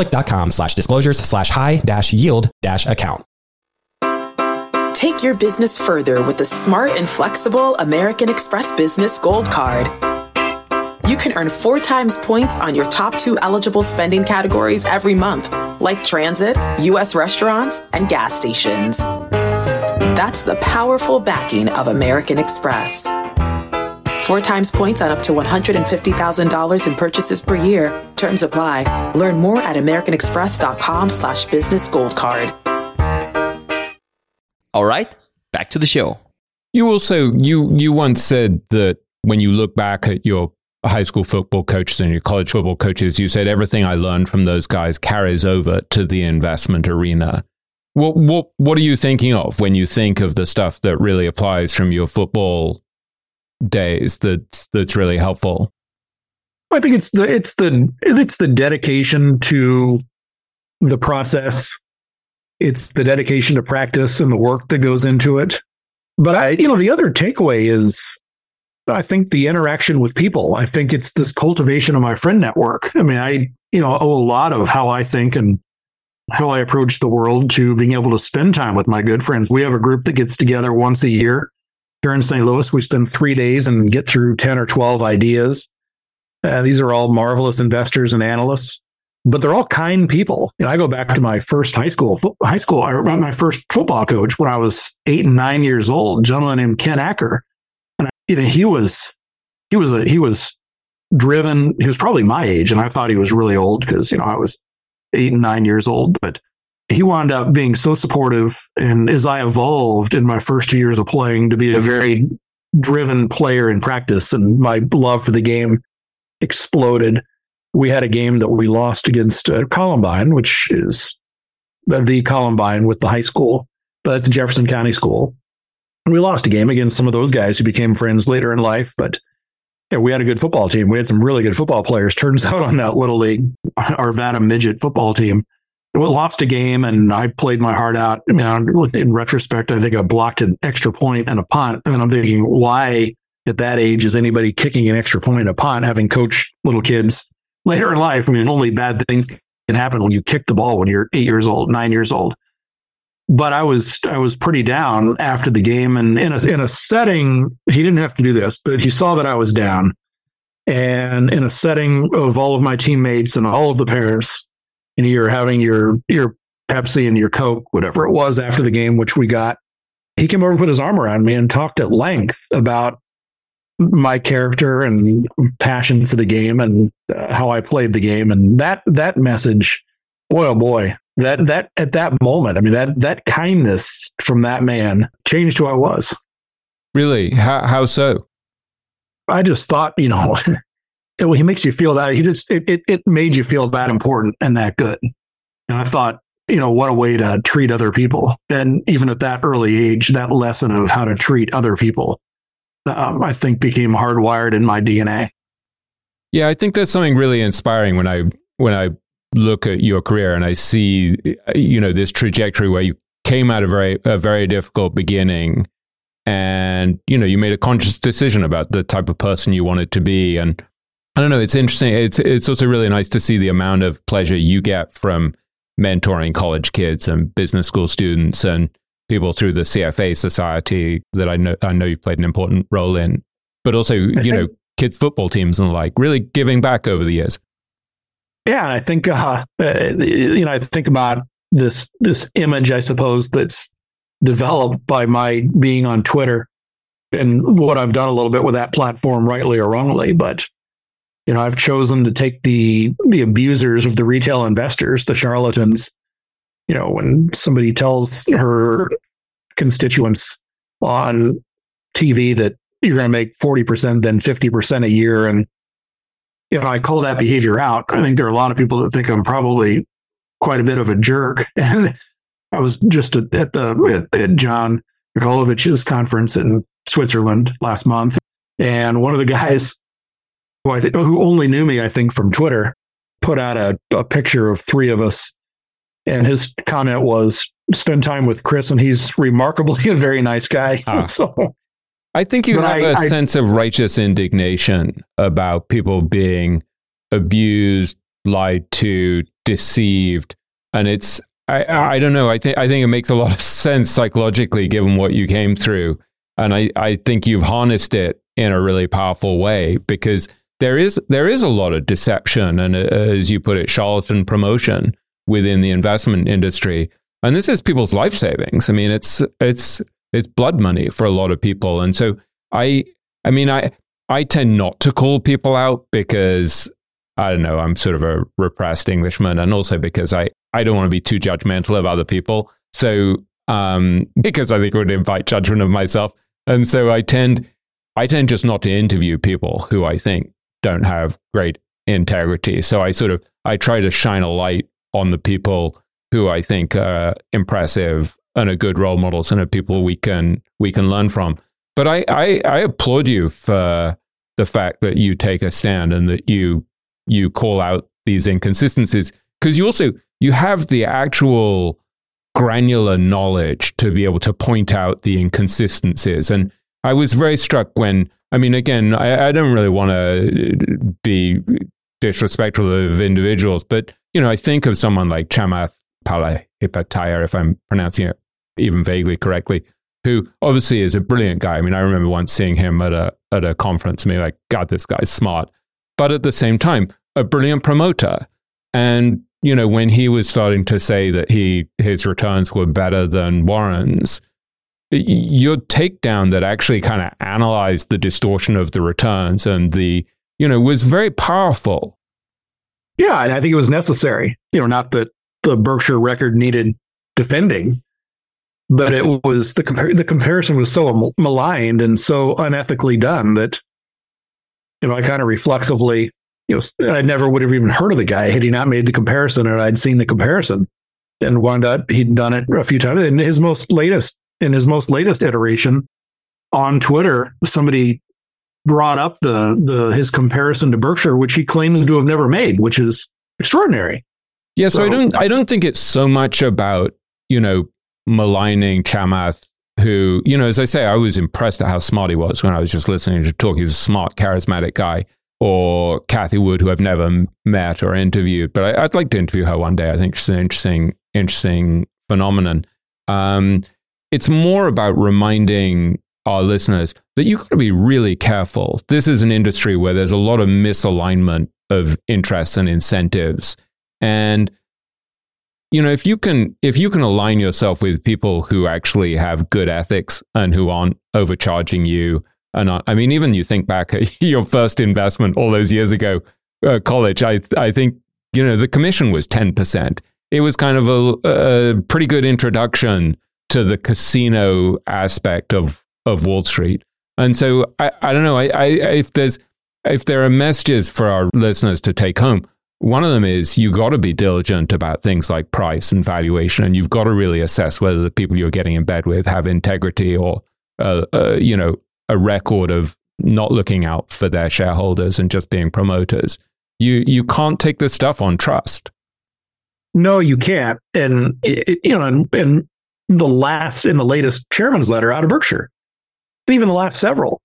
public.com/disclosures/high-yield-account. Take your business further with the smart and flexible American Express Business Gold Card. You can earn 4 times points on your top 2 eligible spending categories every month, like transit, U.S. restaurants, and gas stations. That's the powerful backing of American Express. 4 times points on up to $150,000 in purchases per year. Terms apply. Learn more at americanexpress.com/business gold card. All right, back to the show. You also, you once said that when you look back at your high school football coaches and your college football coaches, you said everything I learned from those guys carries over to the investment arena. What are you thinking of when you think of the stuff that really applies from your football days that's really helpful? I think it's the dedication to the process. It's the dedication to practice and the work that goes into it. But the other takeaway is, I think, the interaction with people. I think it's this cultivation of my friend network. I mean, I owe a lot of how I think and how I approach the world to being able to spend time with my good friends. We have a group that gets together once a year here in St. Louis. We spend 3 days and get through 10 or 12 ideas. These are all marvelous investors and analysts, but they're all kind people. I go back to my first high school. I remember my first football coach when I was 8 and 9 years old, a gentleman named Ken Acker. And he was driven. He was probably my age, and I thought he was really old because I was 8 and 9 years old, but he wound up being so supportive. And as I evolved in my first 2 years of playing to be a very driven player in practice, and my love for the game exploded. We had a game that we lost against Columbine, which is the Columbine with the high school, but it's a Jefferson County school. And we lost a game against some of those guys who became friends later in life, but yeah, we had a good football team. We had some really good football players. Turns out on that little league, Arvada midget football team, we lost a game, and I played my heart out. I mean, in retrospect, I think I blocked an extra point and a punt. And I'm thinking, why at that age is anybody kicking an extra point and a punt, having coached little kids later in life? I mean, only bad things can happen when you kick the ball when you're 8 years old, 9 years old. But I was pretty down after the game, and in a setting, he didn't have to do this, but he saw that I was down, and in a setting of all of my teammates and all of the parents, and you're having your Pepsi and your Coke, whatever it was after the game, which we got, he came over, put his arm around me, and talked at length about my character and passion for the game and how I played the game, and that message, boy oh boy. That at that moment, I mean, that kindness from that man changed who I was. Really? How so? I just thought, he makes you feel that it made you feel that important and that good. And I thought, what a way to treat other people. And even at that early age, that lesson of how to treat other people, I think became hardwired in my DNA. Yeah, I think that's something really inspiring when I look at your career and I see, this trajectory where you came out of a very difficult beginning, and, you made a conscious decision about the type of person you wanted to be. And I don't know, it's interesting. It's also really nice to see the amount of pleasure you get from mentoring college kids and business school students and people through the CFA Society that I know you've played an important role in, but also, kids football teams and the like, really giving back over the years. Yeah, and I think I think about this image, I suppose, that's developed by my being on Twitter and what I've done a little bit with that platform, rightly or wrongly. But I've chosen to take the abusers of the retail investors, the charlatans. When somebody tells her constituents on TV that you're going to make 40%, then 50% a year, and I call that behavior out. I think there are a lot of people that think I'm probably quite a bit of a jerk. And I was just at John Mikulovich's conference in Switzerland last month, and one of the guys who only knew me, I think, from Twitter, put out a picture of three of us, and his comment was, "Spend time with Chris, and he's remarkably a very nice guy." So. I think you have a sense of righteous indignation about people being abused, lied to, deceived. And I don't know, I think it makes a lot of sense psychologically given what you came through. And I think you've harnessed it in a really powerful way, because there is a lot of deception and, as you put it, charlatan promotion within the investment industry. And this is people's life savings. I mean, it's blood money for a lot of people. And so I tend not to call people out because, I don't know, I'm sort of a repressed Englishman, and also because I don't want to be too judgmental of other people. So, because I think it would invite judgment of myself. And so I tend just not to interview people who I think don't have great integrity. So I try to shine a light on the people who I think are impressive and are good role models and are people we can learn from. But I applaud you for the fact that you take a stand and that you call out these inconsistencies, because you have the actual granular knowledge to be able to point out the inconsistencies. And I was very struck when, again, I don't really want to be disrespectful of individuals, but I think of someone like Chamath Palihapitiya, if I'm pronouncing it even vaguely correctly, who obviously is a brilliant guy. I remember once seeing him at a conference and being like, God, this guy's smart. But at the same time, a brilliant promoter. And, when he was starting to say that his returns were better than Warren's, your takedown that actually kind of analyzed the distortion of the returns and was very powerful. Yeah, and I think it was necessary. Not that the Berkshire record needed defending, but it was the comparison was so maligned and so unethically done that, I kind of reflexively, I never would have even heard of the guy had he not made the comparison and I'd seen the comparison, and wound up he'd done it a few times. In his most latest iteration on Twitter, somebody brought up his comparison to Berkshire, which he claims to have never made, which is extraordinary. Yeah, so I don't think it's so much about, maligning Chamath, who, as I say, I was impressed at how smart he was when I was just listening to talk. He's a smart, charismatic guy. Or Cathie Wood, who I've never met or interviewed, but I'd like to interview her one day. I think she's an interesting phenomenon. It's more about reminding our listeners that you've got to be really careful. This is an industry where there's a lot of misalignment of interests and incentives. And, if you can align yourself with people who actually have good ethics and who aren't overcharging you, even you think back at your first investment all those years ago, college, I think, the commission was 10%. It was kind of a pretty good introduction to the casino aspect of Wall Street. And so I don't know, if there are messages for our listeners to take home, one of them is you got to be diligent about things like price and valuation, and you've got to really assess whether the people you're getting in bed with have integrity or, a record of not looking out for their shareholders and just being promoters. You can't take this stuff on trust. No, you can't. And in the latest chairman's letter out of Berkshire, and even the last several,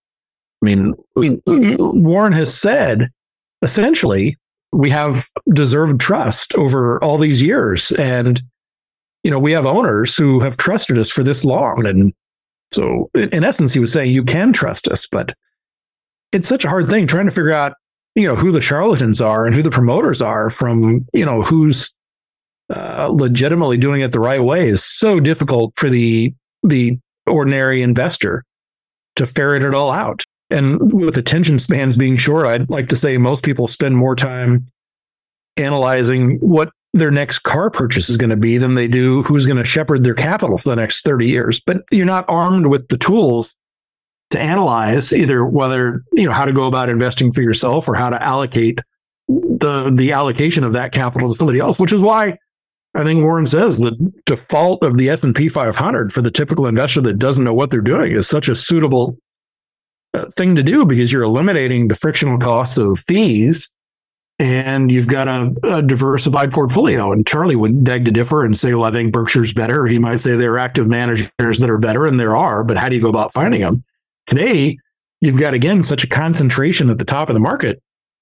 Warren has said essentially we have deserved trust over all these years, and we have owners who have trusted us for this long, and so in essence, he was saying you can trust us, but it's such a hard thing trying to figure out, who the charlatans are and who the promoters are from, who's legitimately doing it the right way is so difficult for the ordinary investor to ferret it all out. And with attention spans being short, I'd like to say most people spend more time analyzing what their next car purchase is going to be than they do who's going to shepherd their capital for the next 30 years. But you're not armed with the tools to analyze either whether, how to go about investing for yourself or how to allocate the allocation of that capital to somebody else, which is why I think Warren says the default of the S&P 500 for the typical investor that doesn't know what they're doing is such a suitable thing to do, because you're eliminating the frictional costs of fees and you've got a diversified portfolio. And Charlie would beg to differ and say, well, I think Berkshire's better. He might say there are active managers that are better, and there are, but how do you go about finding them? Today, you've got, again, such a concentration at the top of the market,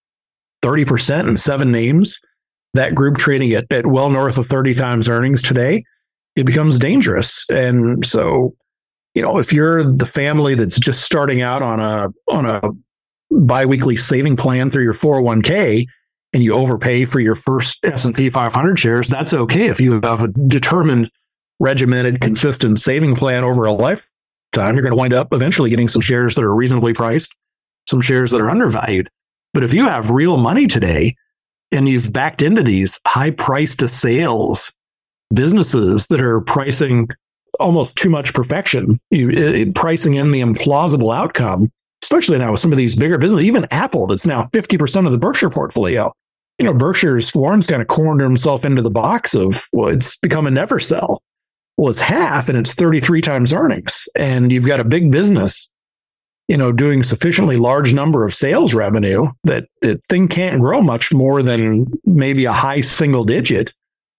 30% in 7 names, that group trading at well north of 30 times earnings today, it becomes dangerous. And so, if you're the family that's just starting out on a biweekly saving plan through your 401k and you overpay for your first S&P 500 shares, that's okay. If you have a determined, regimented, consistent saving plan over a lifetime, you're going to wind up eventually getting some shares that are reasonably priced, some shares that are undervalued. But if you have real money today and you've backed into these high price to sales businesses that are pricing almost too much perfection, pricing in the implausible outcome, especially now with some of these bigger businesses, even Apple, that's now 50% of the Berkshire portfolio. Warren's kind of cornered himself into the box of, well, it's become a never sell. Well, it's half and it's 33 times earnings. And you've got a big business, doing sufficiently large number of sales revenue that the thing can't grow much more than maybe a high single digit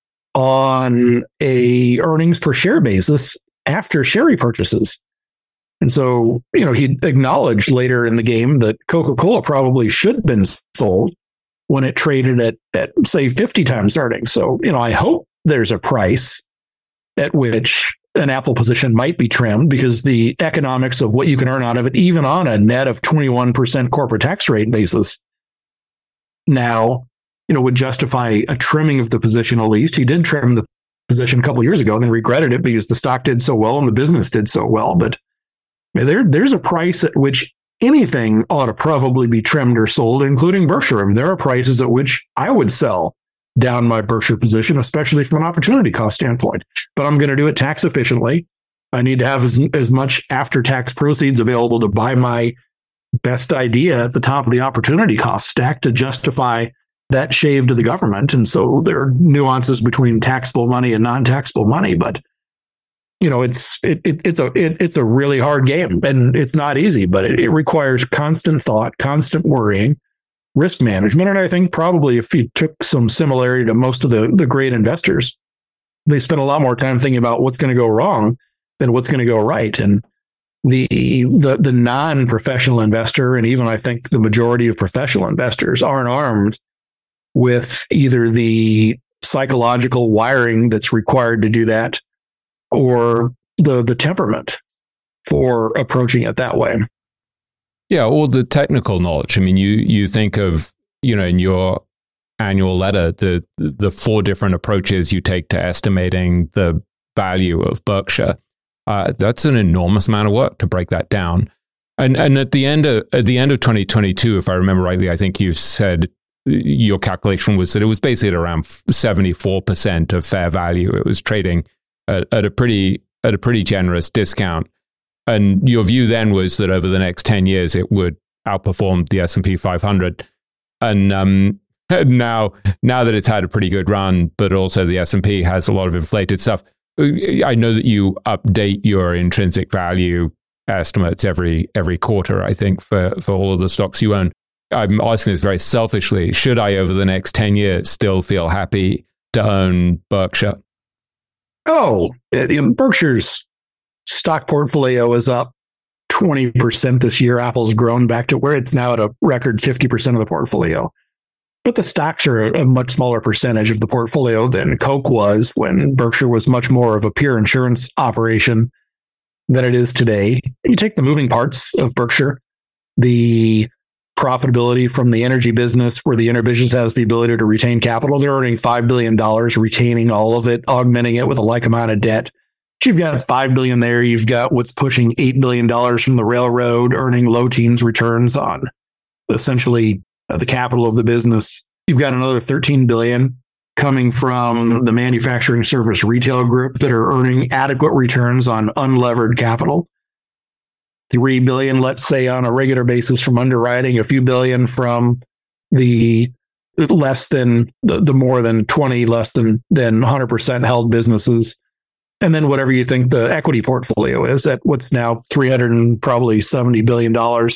on a earnings per share basis after share repurchases. And so, he acknowledged later in the game that Coca-Cola probably should have been sold when it traded at say 50 times earnings. So, I hope there's a price at which an Apple position might be trimmed, because the economics of what you can earn out of it, even on a net of 21% corporate tax rate basis, now, would justify a trimming of the position. At least he did trim the position a couple of years ago and then regretted it because the stock did so well and the business did so well. But there's a price at which anything ought to probably be trimmed or sold, including Berkshire. There are prices at which I would sell down my Berkshire position, especially from an opportunity cost standpoint. But I'm going to do it tax efficiently. I need to have as much after-tax proceeds available to buy my best idea at the top of the opportunity cost stack to justify that shave to the government. And so there are nuances between taxable money and non-taxable money, but it's a really hard game, and it's not easy, but it requires constant thought, constant worrying, risk management. And I think probably if you took some similarity to most of the great investors, they spend a lot more time thinking about what's going to go wrong than what's going to go right. And the non-professional investor, and even I think the majority of professional investors, aren't armed with either the psychological wiring that's required to do that or the temperament for approaching it that way. Yeah, or the technical knowledge. I mean, you think of, in your annual letter, the 4 different approaches you take to estimating the value of Berkshire. That's an enormous amount of work to break that down. And at the end of 2022, if I remember rightly, I think you said your calculation was that it was basically at around 74% of fair value. It was trading at a pretty generous discount. And your view then was that over the next 10 years, it would outperform the S&P 500. And now that it's had a pretty good run, but also the S&P has a lot of inflated stuff, I know that you update your intrinsic value estimates every quarter, I think, for all of the stocks you own. I'm asking this very selfishly. Should I, over the next 10 years, still feel happy to own Berkshire? Berkshire's stock portfolio is up 20% this year. Apple's grown back to where it's now at a record 50% of the portfolio. But the stocks are a much smaller percentage of the portfolio than Coke was when Berkshire was much more of a pure insurance operation than it is today. You take the moving parts of Berkshire, the profitability from the energy business, where the energy business has the ability to retain capital. They're earning $5 billion, retaining all of it, augmenting it with a like amount of debt. So you've got $5 billion there. You've got what's pushing $8 billion from the railroad, earning low teens returns on essentially the capital of the business. You've got another $13 billion coming from the manufacturing service retail group that are earning adequate returns on unlevered capital. $3 billion, let's say, on a regular basis from underwriting, a few billion from the less than the more than 20, less than 100% held businesses. And then whatever you think the equity portfolio is at what's now $370 billion,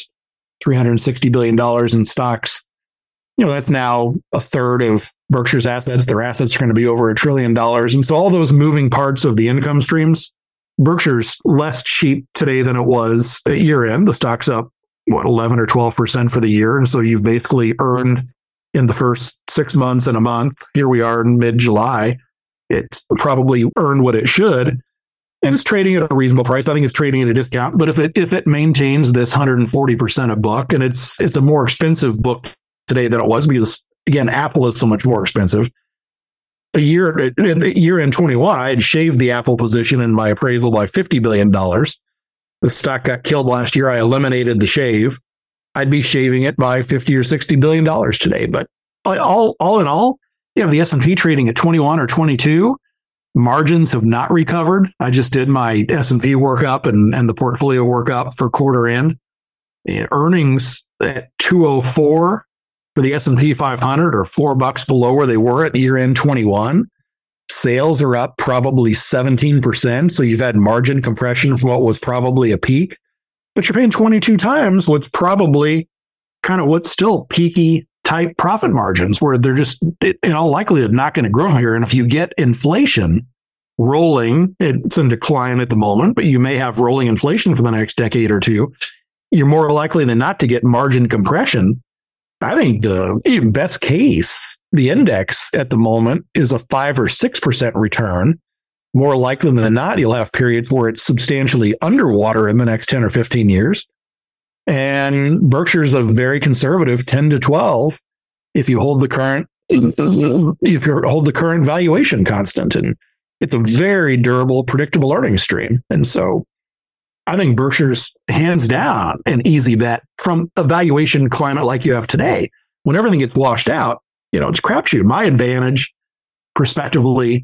$360 billion in stocks. That's now a third of Berkshire's assets. Their assets are going to be over $1 trillion. And so all those moving parts of the income streams, Berkshire's less cheap today than it was at year end. The stock's up, 11 or 12% for the year. And so you've basically earned in the first 6 months and a month. Here we are in mid-July. It's probably earned what it should. And it's trading at a reasonable price. I think it's trading at a discount. But if it maintains this 140% a book, and it's a more expensive book today than it was because, again, Apple is so much more expensive. In the year end 21, I had shaved the Apple position in my appraisal by $50 billion. The stock got killed last year. I eliminated the shave. I'd be shaving it by $50 or $60 billion today. But all in all, you have the S&P trading at 21 or 22. Margins have not recovered. I just did my S&P workup and the portfolio workup for quarter end. Earnings at 204 for the S&P 500 are $4 below where they were at year end 21. Sales are up probably 17%. So you've had margin compression from what was probably a peak, but you're paying 22 times what's probably kind of what's still peaky type profit margins, where they're just in all likelihood not going to grow here. And if you get inflation rolling, it's in decline at the moment, but you may have rolling inflation for the next decade or two, you're more likely than not to get margin compression. I think the even best case, the index at the moment is a 5 or 6% return. More likely than not, you'll have periods where it's substantially underwater in the next 10 or 15 years. And Berkshire's a very conservative 10 to 12 if you hold the current valuation constant. And it's a very durable, predictable earnings stream. And so I think Berkshire's hands down an easy bet from a valuation climate like you have today. When everything gets washed out, it's a crapshoot. My advantage, prospectively,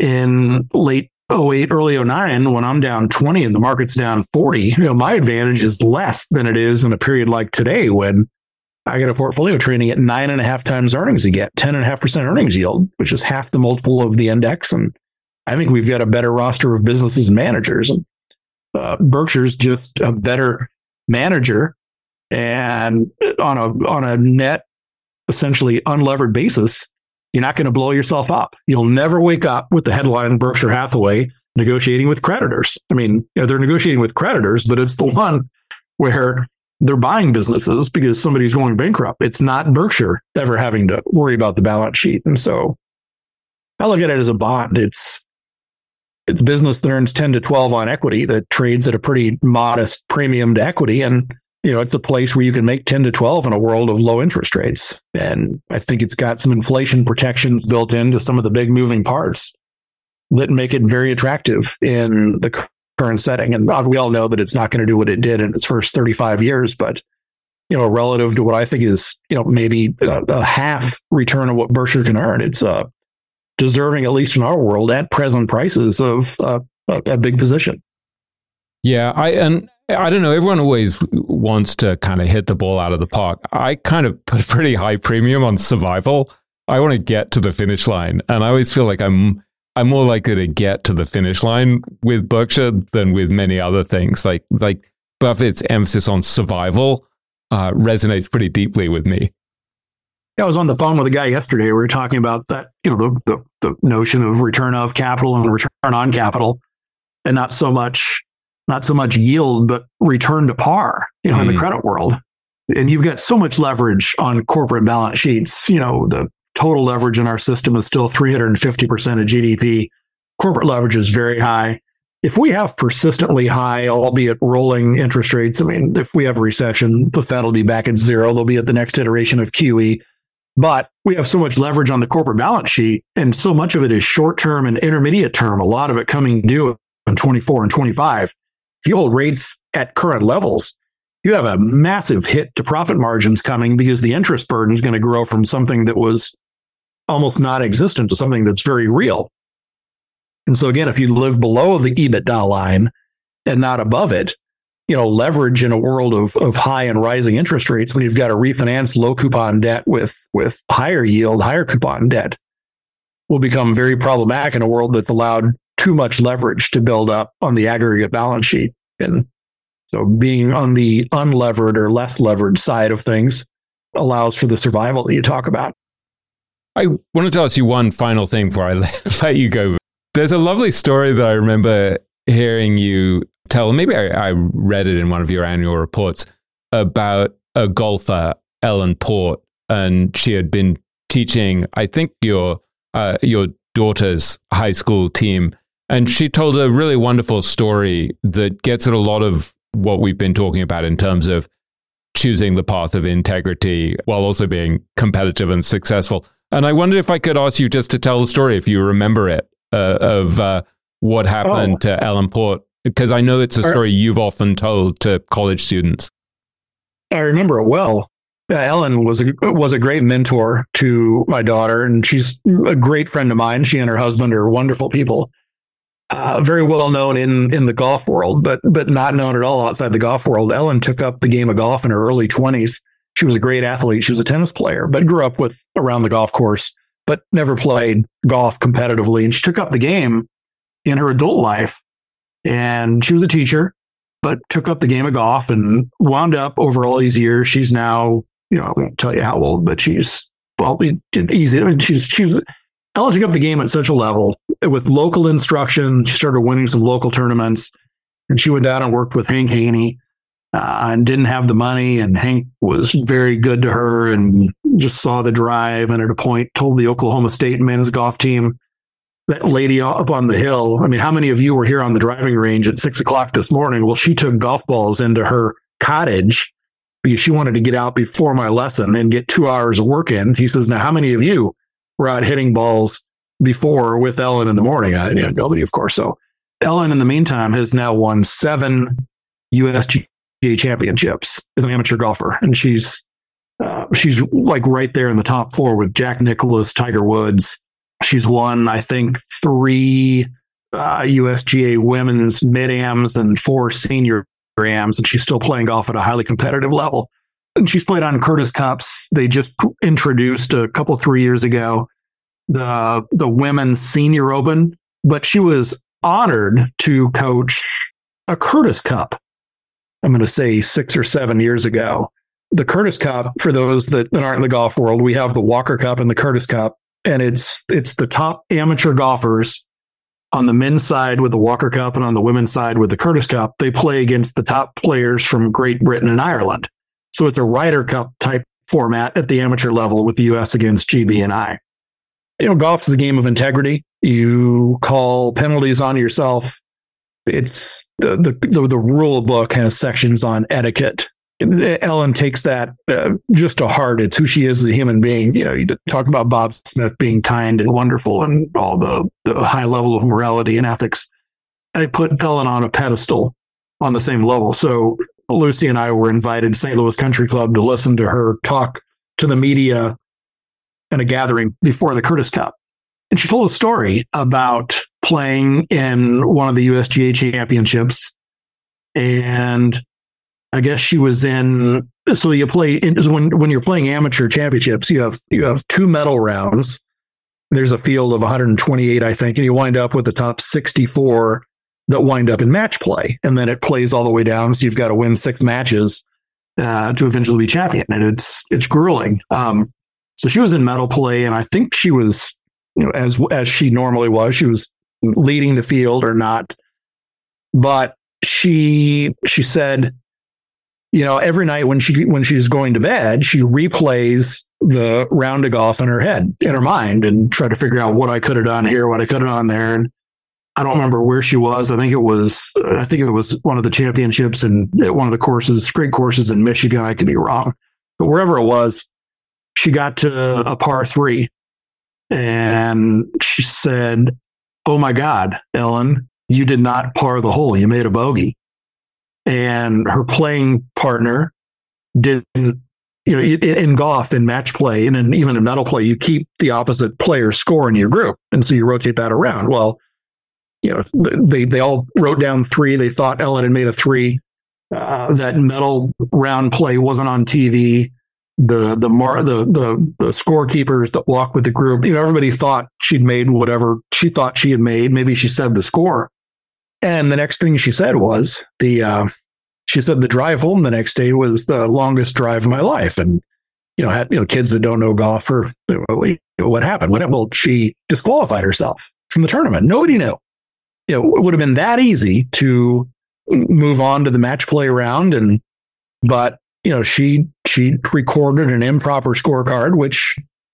in late 08, early 09, when I'm down 20 and the market's down 40, my advantage is less than it is in a period like today when I got a portfolio trading at 9.5 times earnings again, 10.5% earnings yield, which is half the multiple of the index. And I think we've got a better roster of businesses and managers. And Berkshire's just a better manager. And on a net, essentially unlevered basis, you're not going to blow yourself up. You'll never wake up with the headline Berkshire Hathaway negotiating with creditors. I mean, they're negotiating with creditors, but it's the one where they're buying businesses because somebody's going bankrupt. It's not Berkshire ever having to worry about the balance sheet. And so I look at it as a bond. It's business that earns 10 to 12 on equity that trades at a pretty modest premium to equity. And it's a place where you can make 10 to 12 in a world of low interest rates. And I think it's got some inflation protections built into some of the big moving parts that make it very attractive in the current setting. And we all know that it's not going to do what it did in its first 35 years, but, relative to what I think is, maybe a half return of what Berkshire can earn, it's deserving, at least in our world, at present prices, of a big position. Yeah, I don't know. Everyone always wants to kind of hit the ball out of the park. I kind of put a pretty high premium on survival. I want to get to the finish line, and I always feel like I'm more likely to get to the finish line with Berkshire than with many other things. Like Buffett's emphasis on survival resonates pretty deeply with me. I was on the phone with a guy yesterday. We were talking about that, the notion of return of capital and return on capital, and not so much yield, but return to par, in the credit world. And you've got so much leverage on corporate balance sheets. The total leverage in our system is still 350% of GDP. Corporate leverage is very high. If we have persistently high, albeit rolling interest rates, if we have a recession, the Fed will be back at zero. They'll be at the next iteration of QE. But we have so much leverage on the corporate balance sheet, and so much of it is short-term and intermediate term, a lot of it coming due in 24 and 25. If you hold rates at current levels, you have a massive hit to profit margins coming because the interest burden is going to grow from something that was almost non-existent to something that's very real. And so again, if you live below the EBITDA line and not above it, leverage in a world of high and rising interest rates, when you've got to refinance low coupon debt with higher yield, higher coupon debt, will become very problematic in a world that's allowed too much leverage to build up on the aggregate balance sheet. And so being on the unlevered or less levered side of things allows for the survival that you talk about. I wanted to ask you one final thing before I let you go. There's a lovely story that I remember hearing you tell, maybe I read it in one of your annual reports, about a golfer, Ellen Port, and she had been teaching, I think, your daughter's high school team. And she told a really wonderful story that gets at a lot of what we've been talking about in terms of choosing the path of integrity while also being competitive and successful. And I wondered if I could ask you just to tell the story, if you remember it, of what happened to Ellen Port, because I know it's a story you've often told to college students. I remember it well. Ellen was a great mentor to my daughter, and she's a great friend of mine. She and her husband are wonderful people. Very well known in the golf world, but not known at all outside the golf world. Ellen took up the game of golf in her early 20s. She was a great athlete. She was a tennis player, but grew up around the golf course, but never played golf competitively. And she took up the game in her adult life. And she was a teacher, but took up the game of golf and wound up over all these years. She's now, I won't tell you how old, but she's easy. Ellen took up the game at such a level with local instruction. She started winning some local tournaments, and she went down and worked with Hank Haney and didn't have the money. And Hank was very good to her and just saw the drive. And at a point told the Oklahoma State men's golf team, that lady up on the hill, how many of you were here on the driving range at 6:00 this morning? Well, she took golf balls into her cottage because she wanted to get out before my lesson and get 2 hours of work in. He says, now, how many of you were out hitting balls before with Ellen in the morning? Nobody, of course. So Ellen, in the meantime, has now won 7 USGA championships as an amateur golfer. And she's She's like right there in the top 4 with Jack Nicklaus, Tiger Woods. She's won, I think, 3 USGA women's mid-ams and 4 senior ams, and she's still playing golf at a highly competitive level. And she's played on Curtis Cups. They just introduced a couple 3 years ago the Women's Senior Open, but she was honored to coach a Curtis Cup. I'm going to say 6 or 7 years ago. The Curtis Cup, for those that aren't in the golf world, we have the Walker Cup and the Curtis Cup, and it's the top amateur golfers on the men's side with the Walker Cup and on the women's side with the Curtis Cup. They play against the top players from Great Britain and Ireland. So it's a Ryder Cup type format at the amateur level with the U.S. against GB and I. Golf is a game of integrity. You call penalties on yourself. It's the rule book has sections on etiquette. Ellen takes that just to heart. It's who she is as a human being. You talk about Bob Smith being kind and wonderful and all the high level of morality and ethics. I put Ellen on a pedestal on the same level. So Lucy and I were invited to St. Louis Country Club to listen to her talk to the media in a gathering before the Curtis Cup. And she told a story about playing in one of the USGA championships. And I guess she was in, so you play, when you're playing amateur championships, you have 2 medal rounds. There's a field of 128, I think, and you wind up with the top 64 that wind up in match play. And then it plays all the way down. So you've got to win 6 matches to eventually be champion. And it's grueling. So she was in medal play, and I think she was, as she normally was, she was leading the field or not. But she said, every night when she's going to bed, she replays the round of golf in her head, in her mind, and try to figure out what I could have done here, what I could have done there. And I don't remember where she was. I think it was one of the championships and one of the courses, great courses in Michigan. I could be wrong, but wherever it was, she got to a par 3, and she said, "Oh my God, Ellen, you did not par the hole. You made a bogey." And her playing partner didn't, in golf, in match play, and even in medal play, you keep the opposite player's score in your group. And so you rotate that around. Well, they all wrote down 3. They thought Ellen had made a 3. That medal round play wasn't on TV. The scorekeepers that walk with the group, everybody thought she'd made whatever she thought she had made. Maybe she said the score. And the next thing she said was she said the drive home the next day was the longest drive of my life. And, had kids that don't know golf, or what happened? Well, she disqualified herself from the tournament. Nobody knew. It would have been that easy to move on to the match play round. But she recorded an improper scorecard, which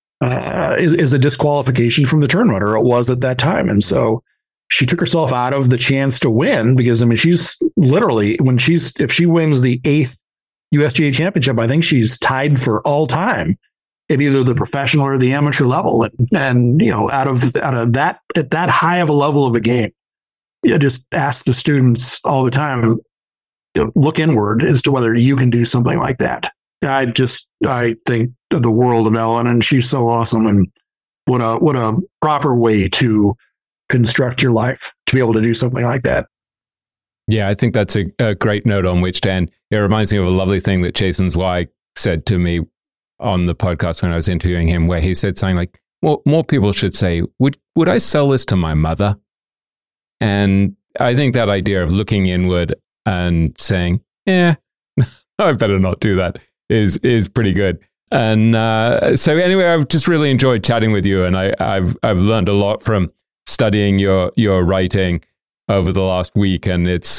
is a disqualification from the tournament, or it was at that time. And so she took herself out of the chance to win, because she's literally, if she wins the 8th USGA championship, I think she's tied for all time at either the professional or the amateur level. And out of that, at that high of a level of a game, just ask the students all the time, look inward as to whether you can do something like that. I think the world of Ellen, and she's so awesome, and what a proper way to construct your life to be able to do something like that. Yeah, I think that's a great note on which to end. It reminds me of a lovely thing that Jason Zweig said to me on the podcast when I was interviewing him, where he said something like, well, more people should say, would I sell this to my mother? And I think that idea of looking inward and saying, I better not do that is pretty good. And so anyway, I've just really enjoyed chatting with you, and I've learned a lot from studying your writing over the last week, and it's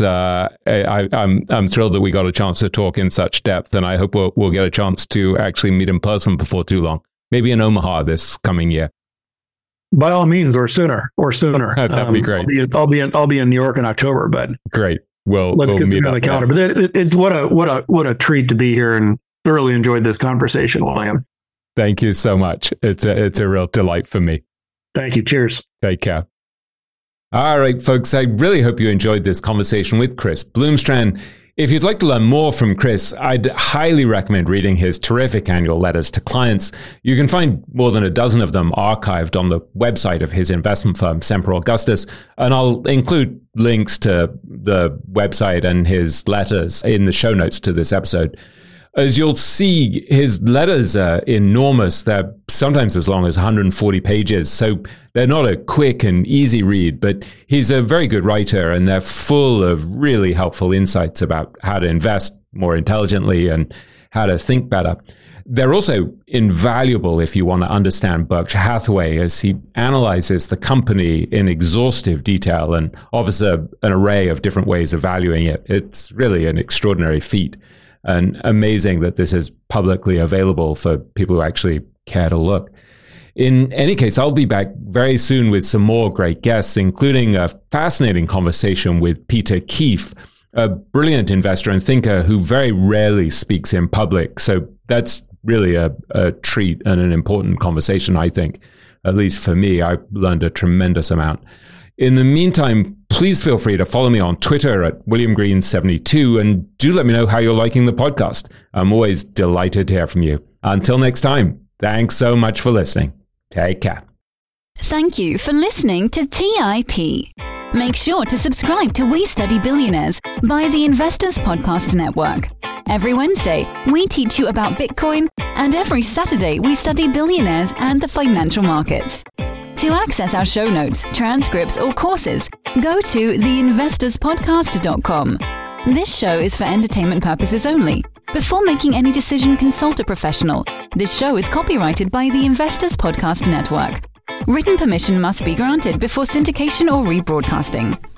I'm thrilled that we got a chance to talk in such depth, and I hope we'll get a chance to actually meet in person before too long, maybe in Omaha this coming year. By all means, or sooner. That'd be great. I'll be in New York in October, but great. Let's get something on the calendar. But it's what a treat to be here, and thoroughly enjoyed this conversation, William. Thank you so much. It's a real delight for me. Thank you. Cheers. Take care. All right, folks, I really hope you enjoyed this conversation with Chris Bloomstrand. If you'd like to learn more from Chris, I'd highly recommend reading his terrific annual letters to clients. You can find more than a dozen of them archived on the website of his investment firm, Semper Augustus, and I'll include links to the website and his letters in the show notes to this episode. As you'll see, his letters are enormous. They're sometimes as long as 140 pages, so they're not a quick and easy read, but he's a very good writer, and they're full of really helpful insights about how to invest more intelligently and how to think better. They're also invaluable if you want to understand Berkshire Hathaway, as he analyzes the company in exhaustive detail and offers an array of different ways of valuing it. It's really an extraordinary feat. And amazing that this is publicly available for people who actually care to look. In any case, I'll be back very soon with some more great guests, including a fascinating conversation with Peter Keefe, a brilliant investor and thinker who very rarely speaks in public. So that's really a treat and an important conversation, I think. At least for me, I learned a tremendous amount. In the meantime, please feel free to follow me on Twitter at WilliamGreen72, and do let me know how you're liking the podcast. I'm always delighted to hear from you. Until next time, thanks so much for listening. Take care. Thank you for listening to TIP. Make sure to subscribe to We Study Billionaires by the Investors Podcast Network. Every Wednesday, we teach you about Bitcoin, and every Saturday, we study billionaires and the financial markets. To access our show notes, transcripts, or courses, go to theinvestorspodcast.com. This show is for entertainment purposes only. Before making any decision, consult a professional. This show is copyrighted by the Investors Podcast Network. Written permission must be granted before syndication or rebroadcasting.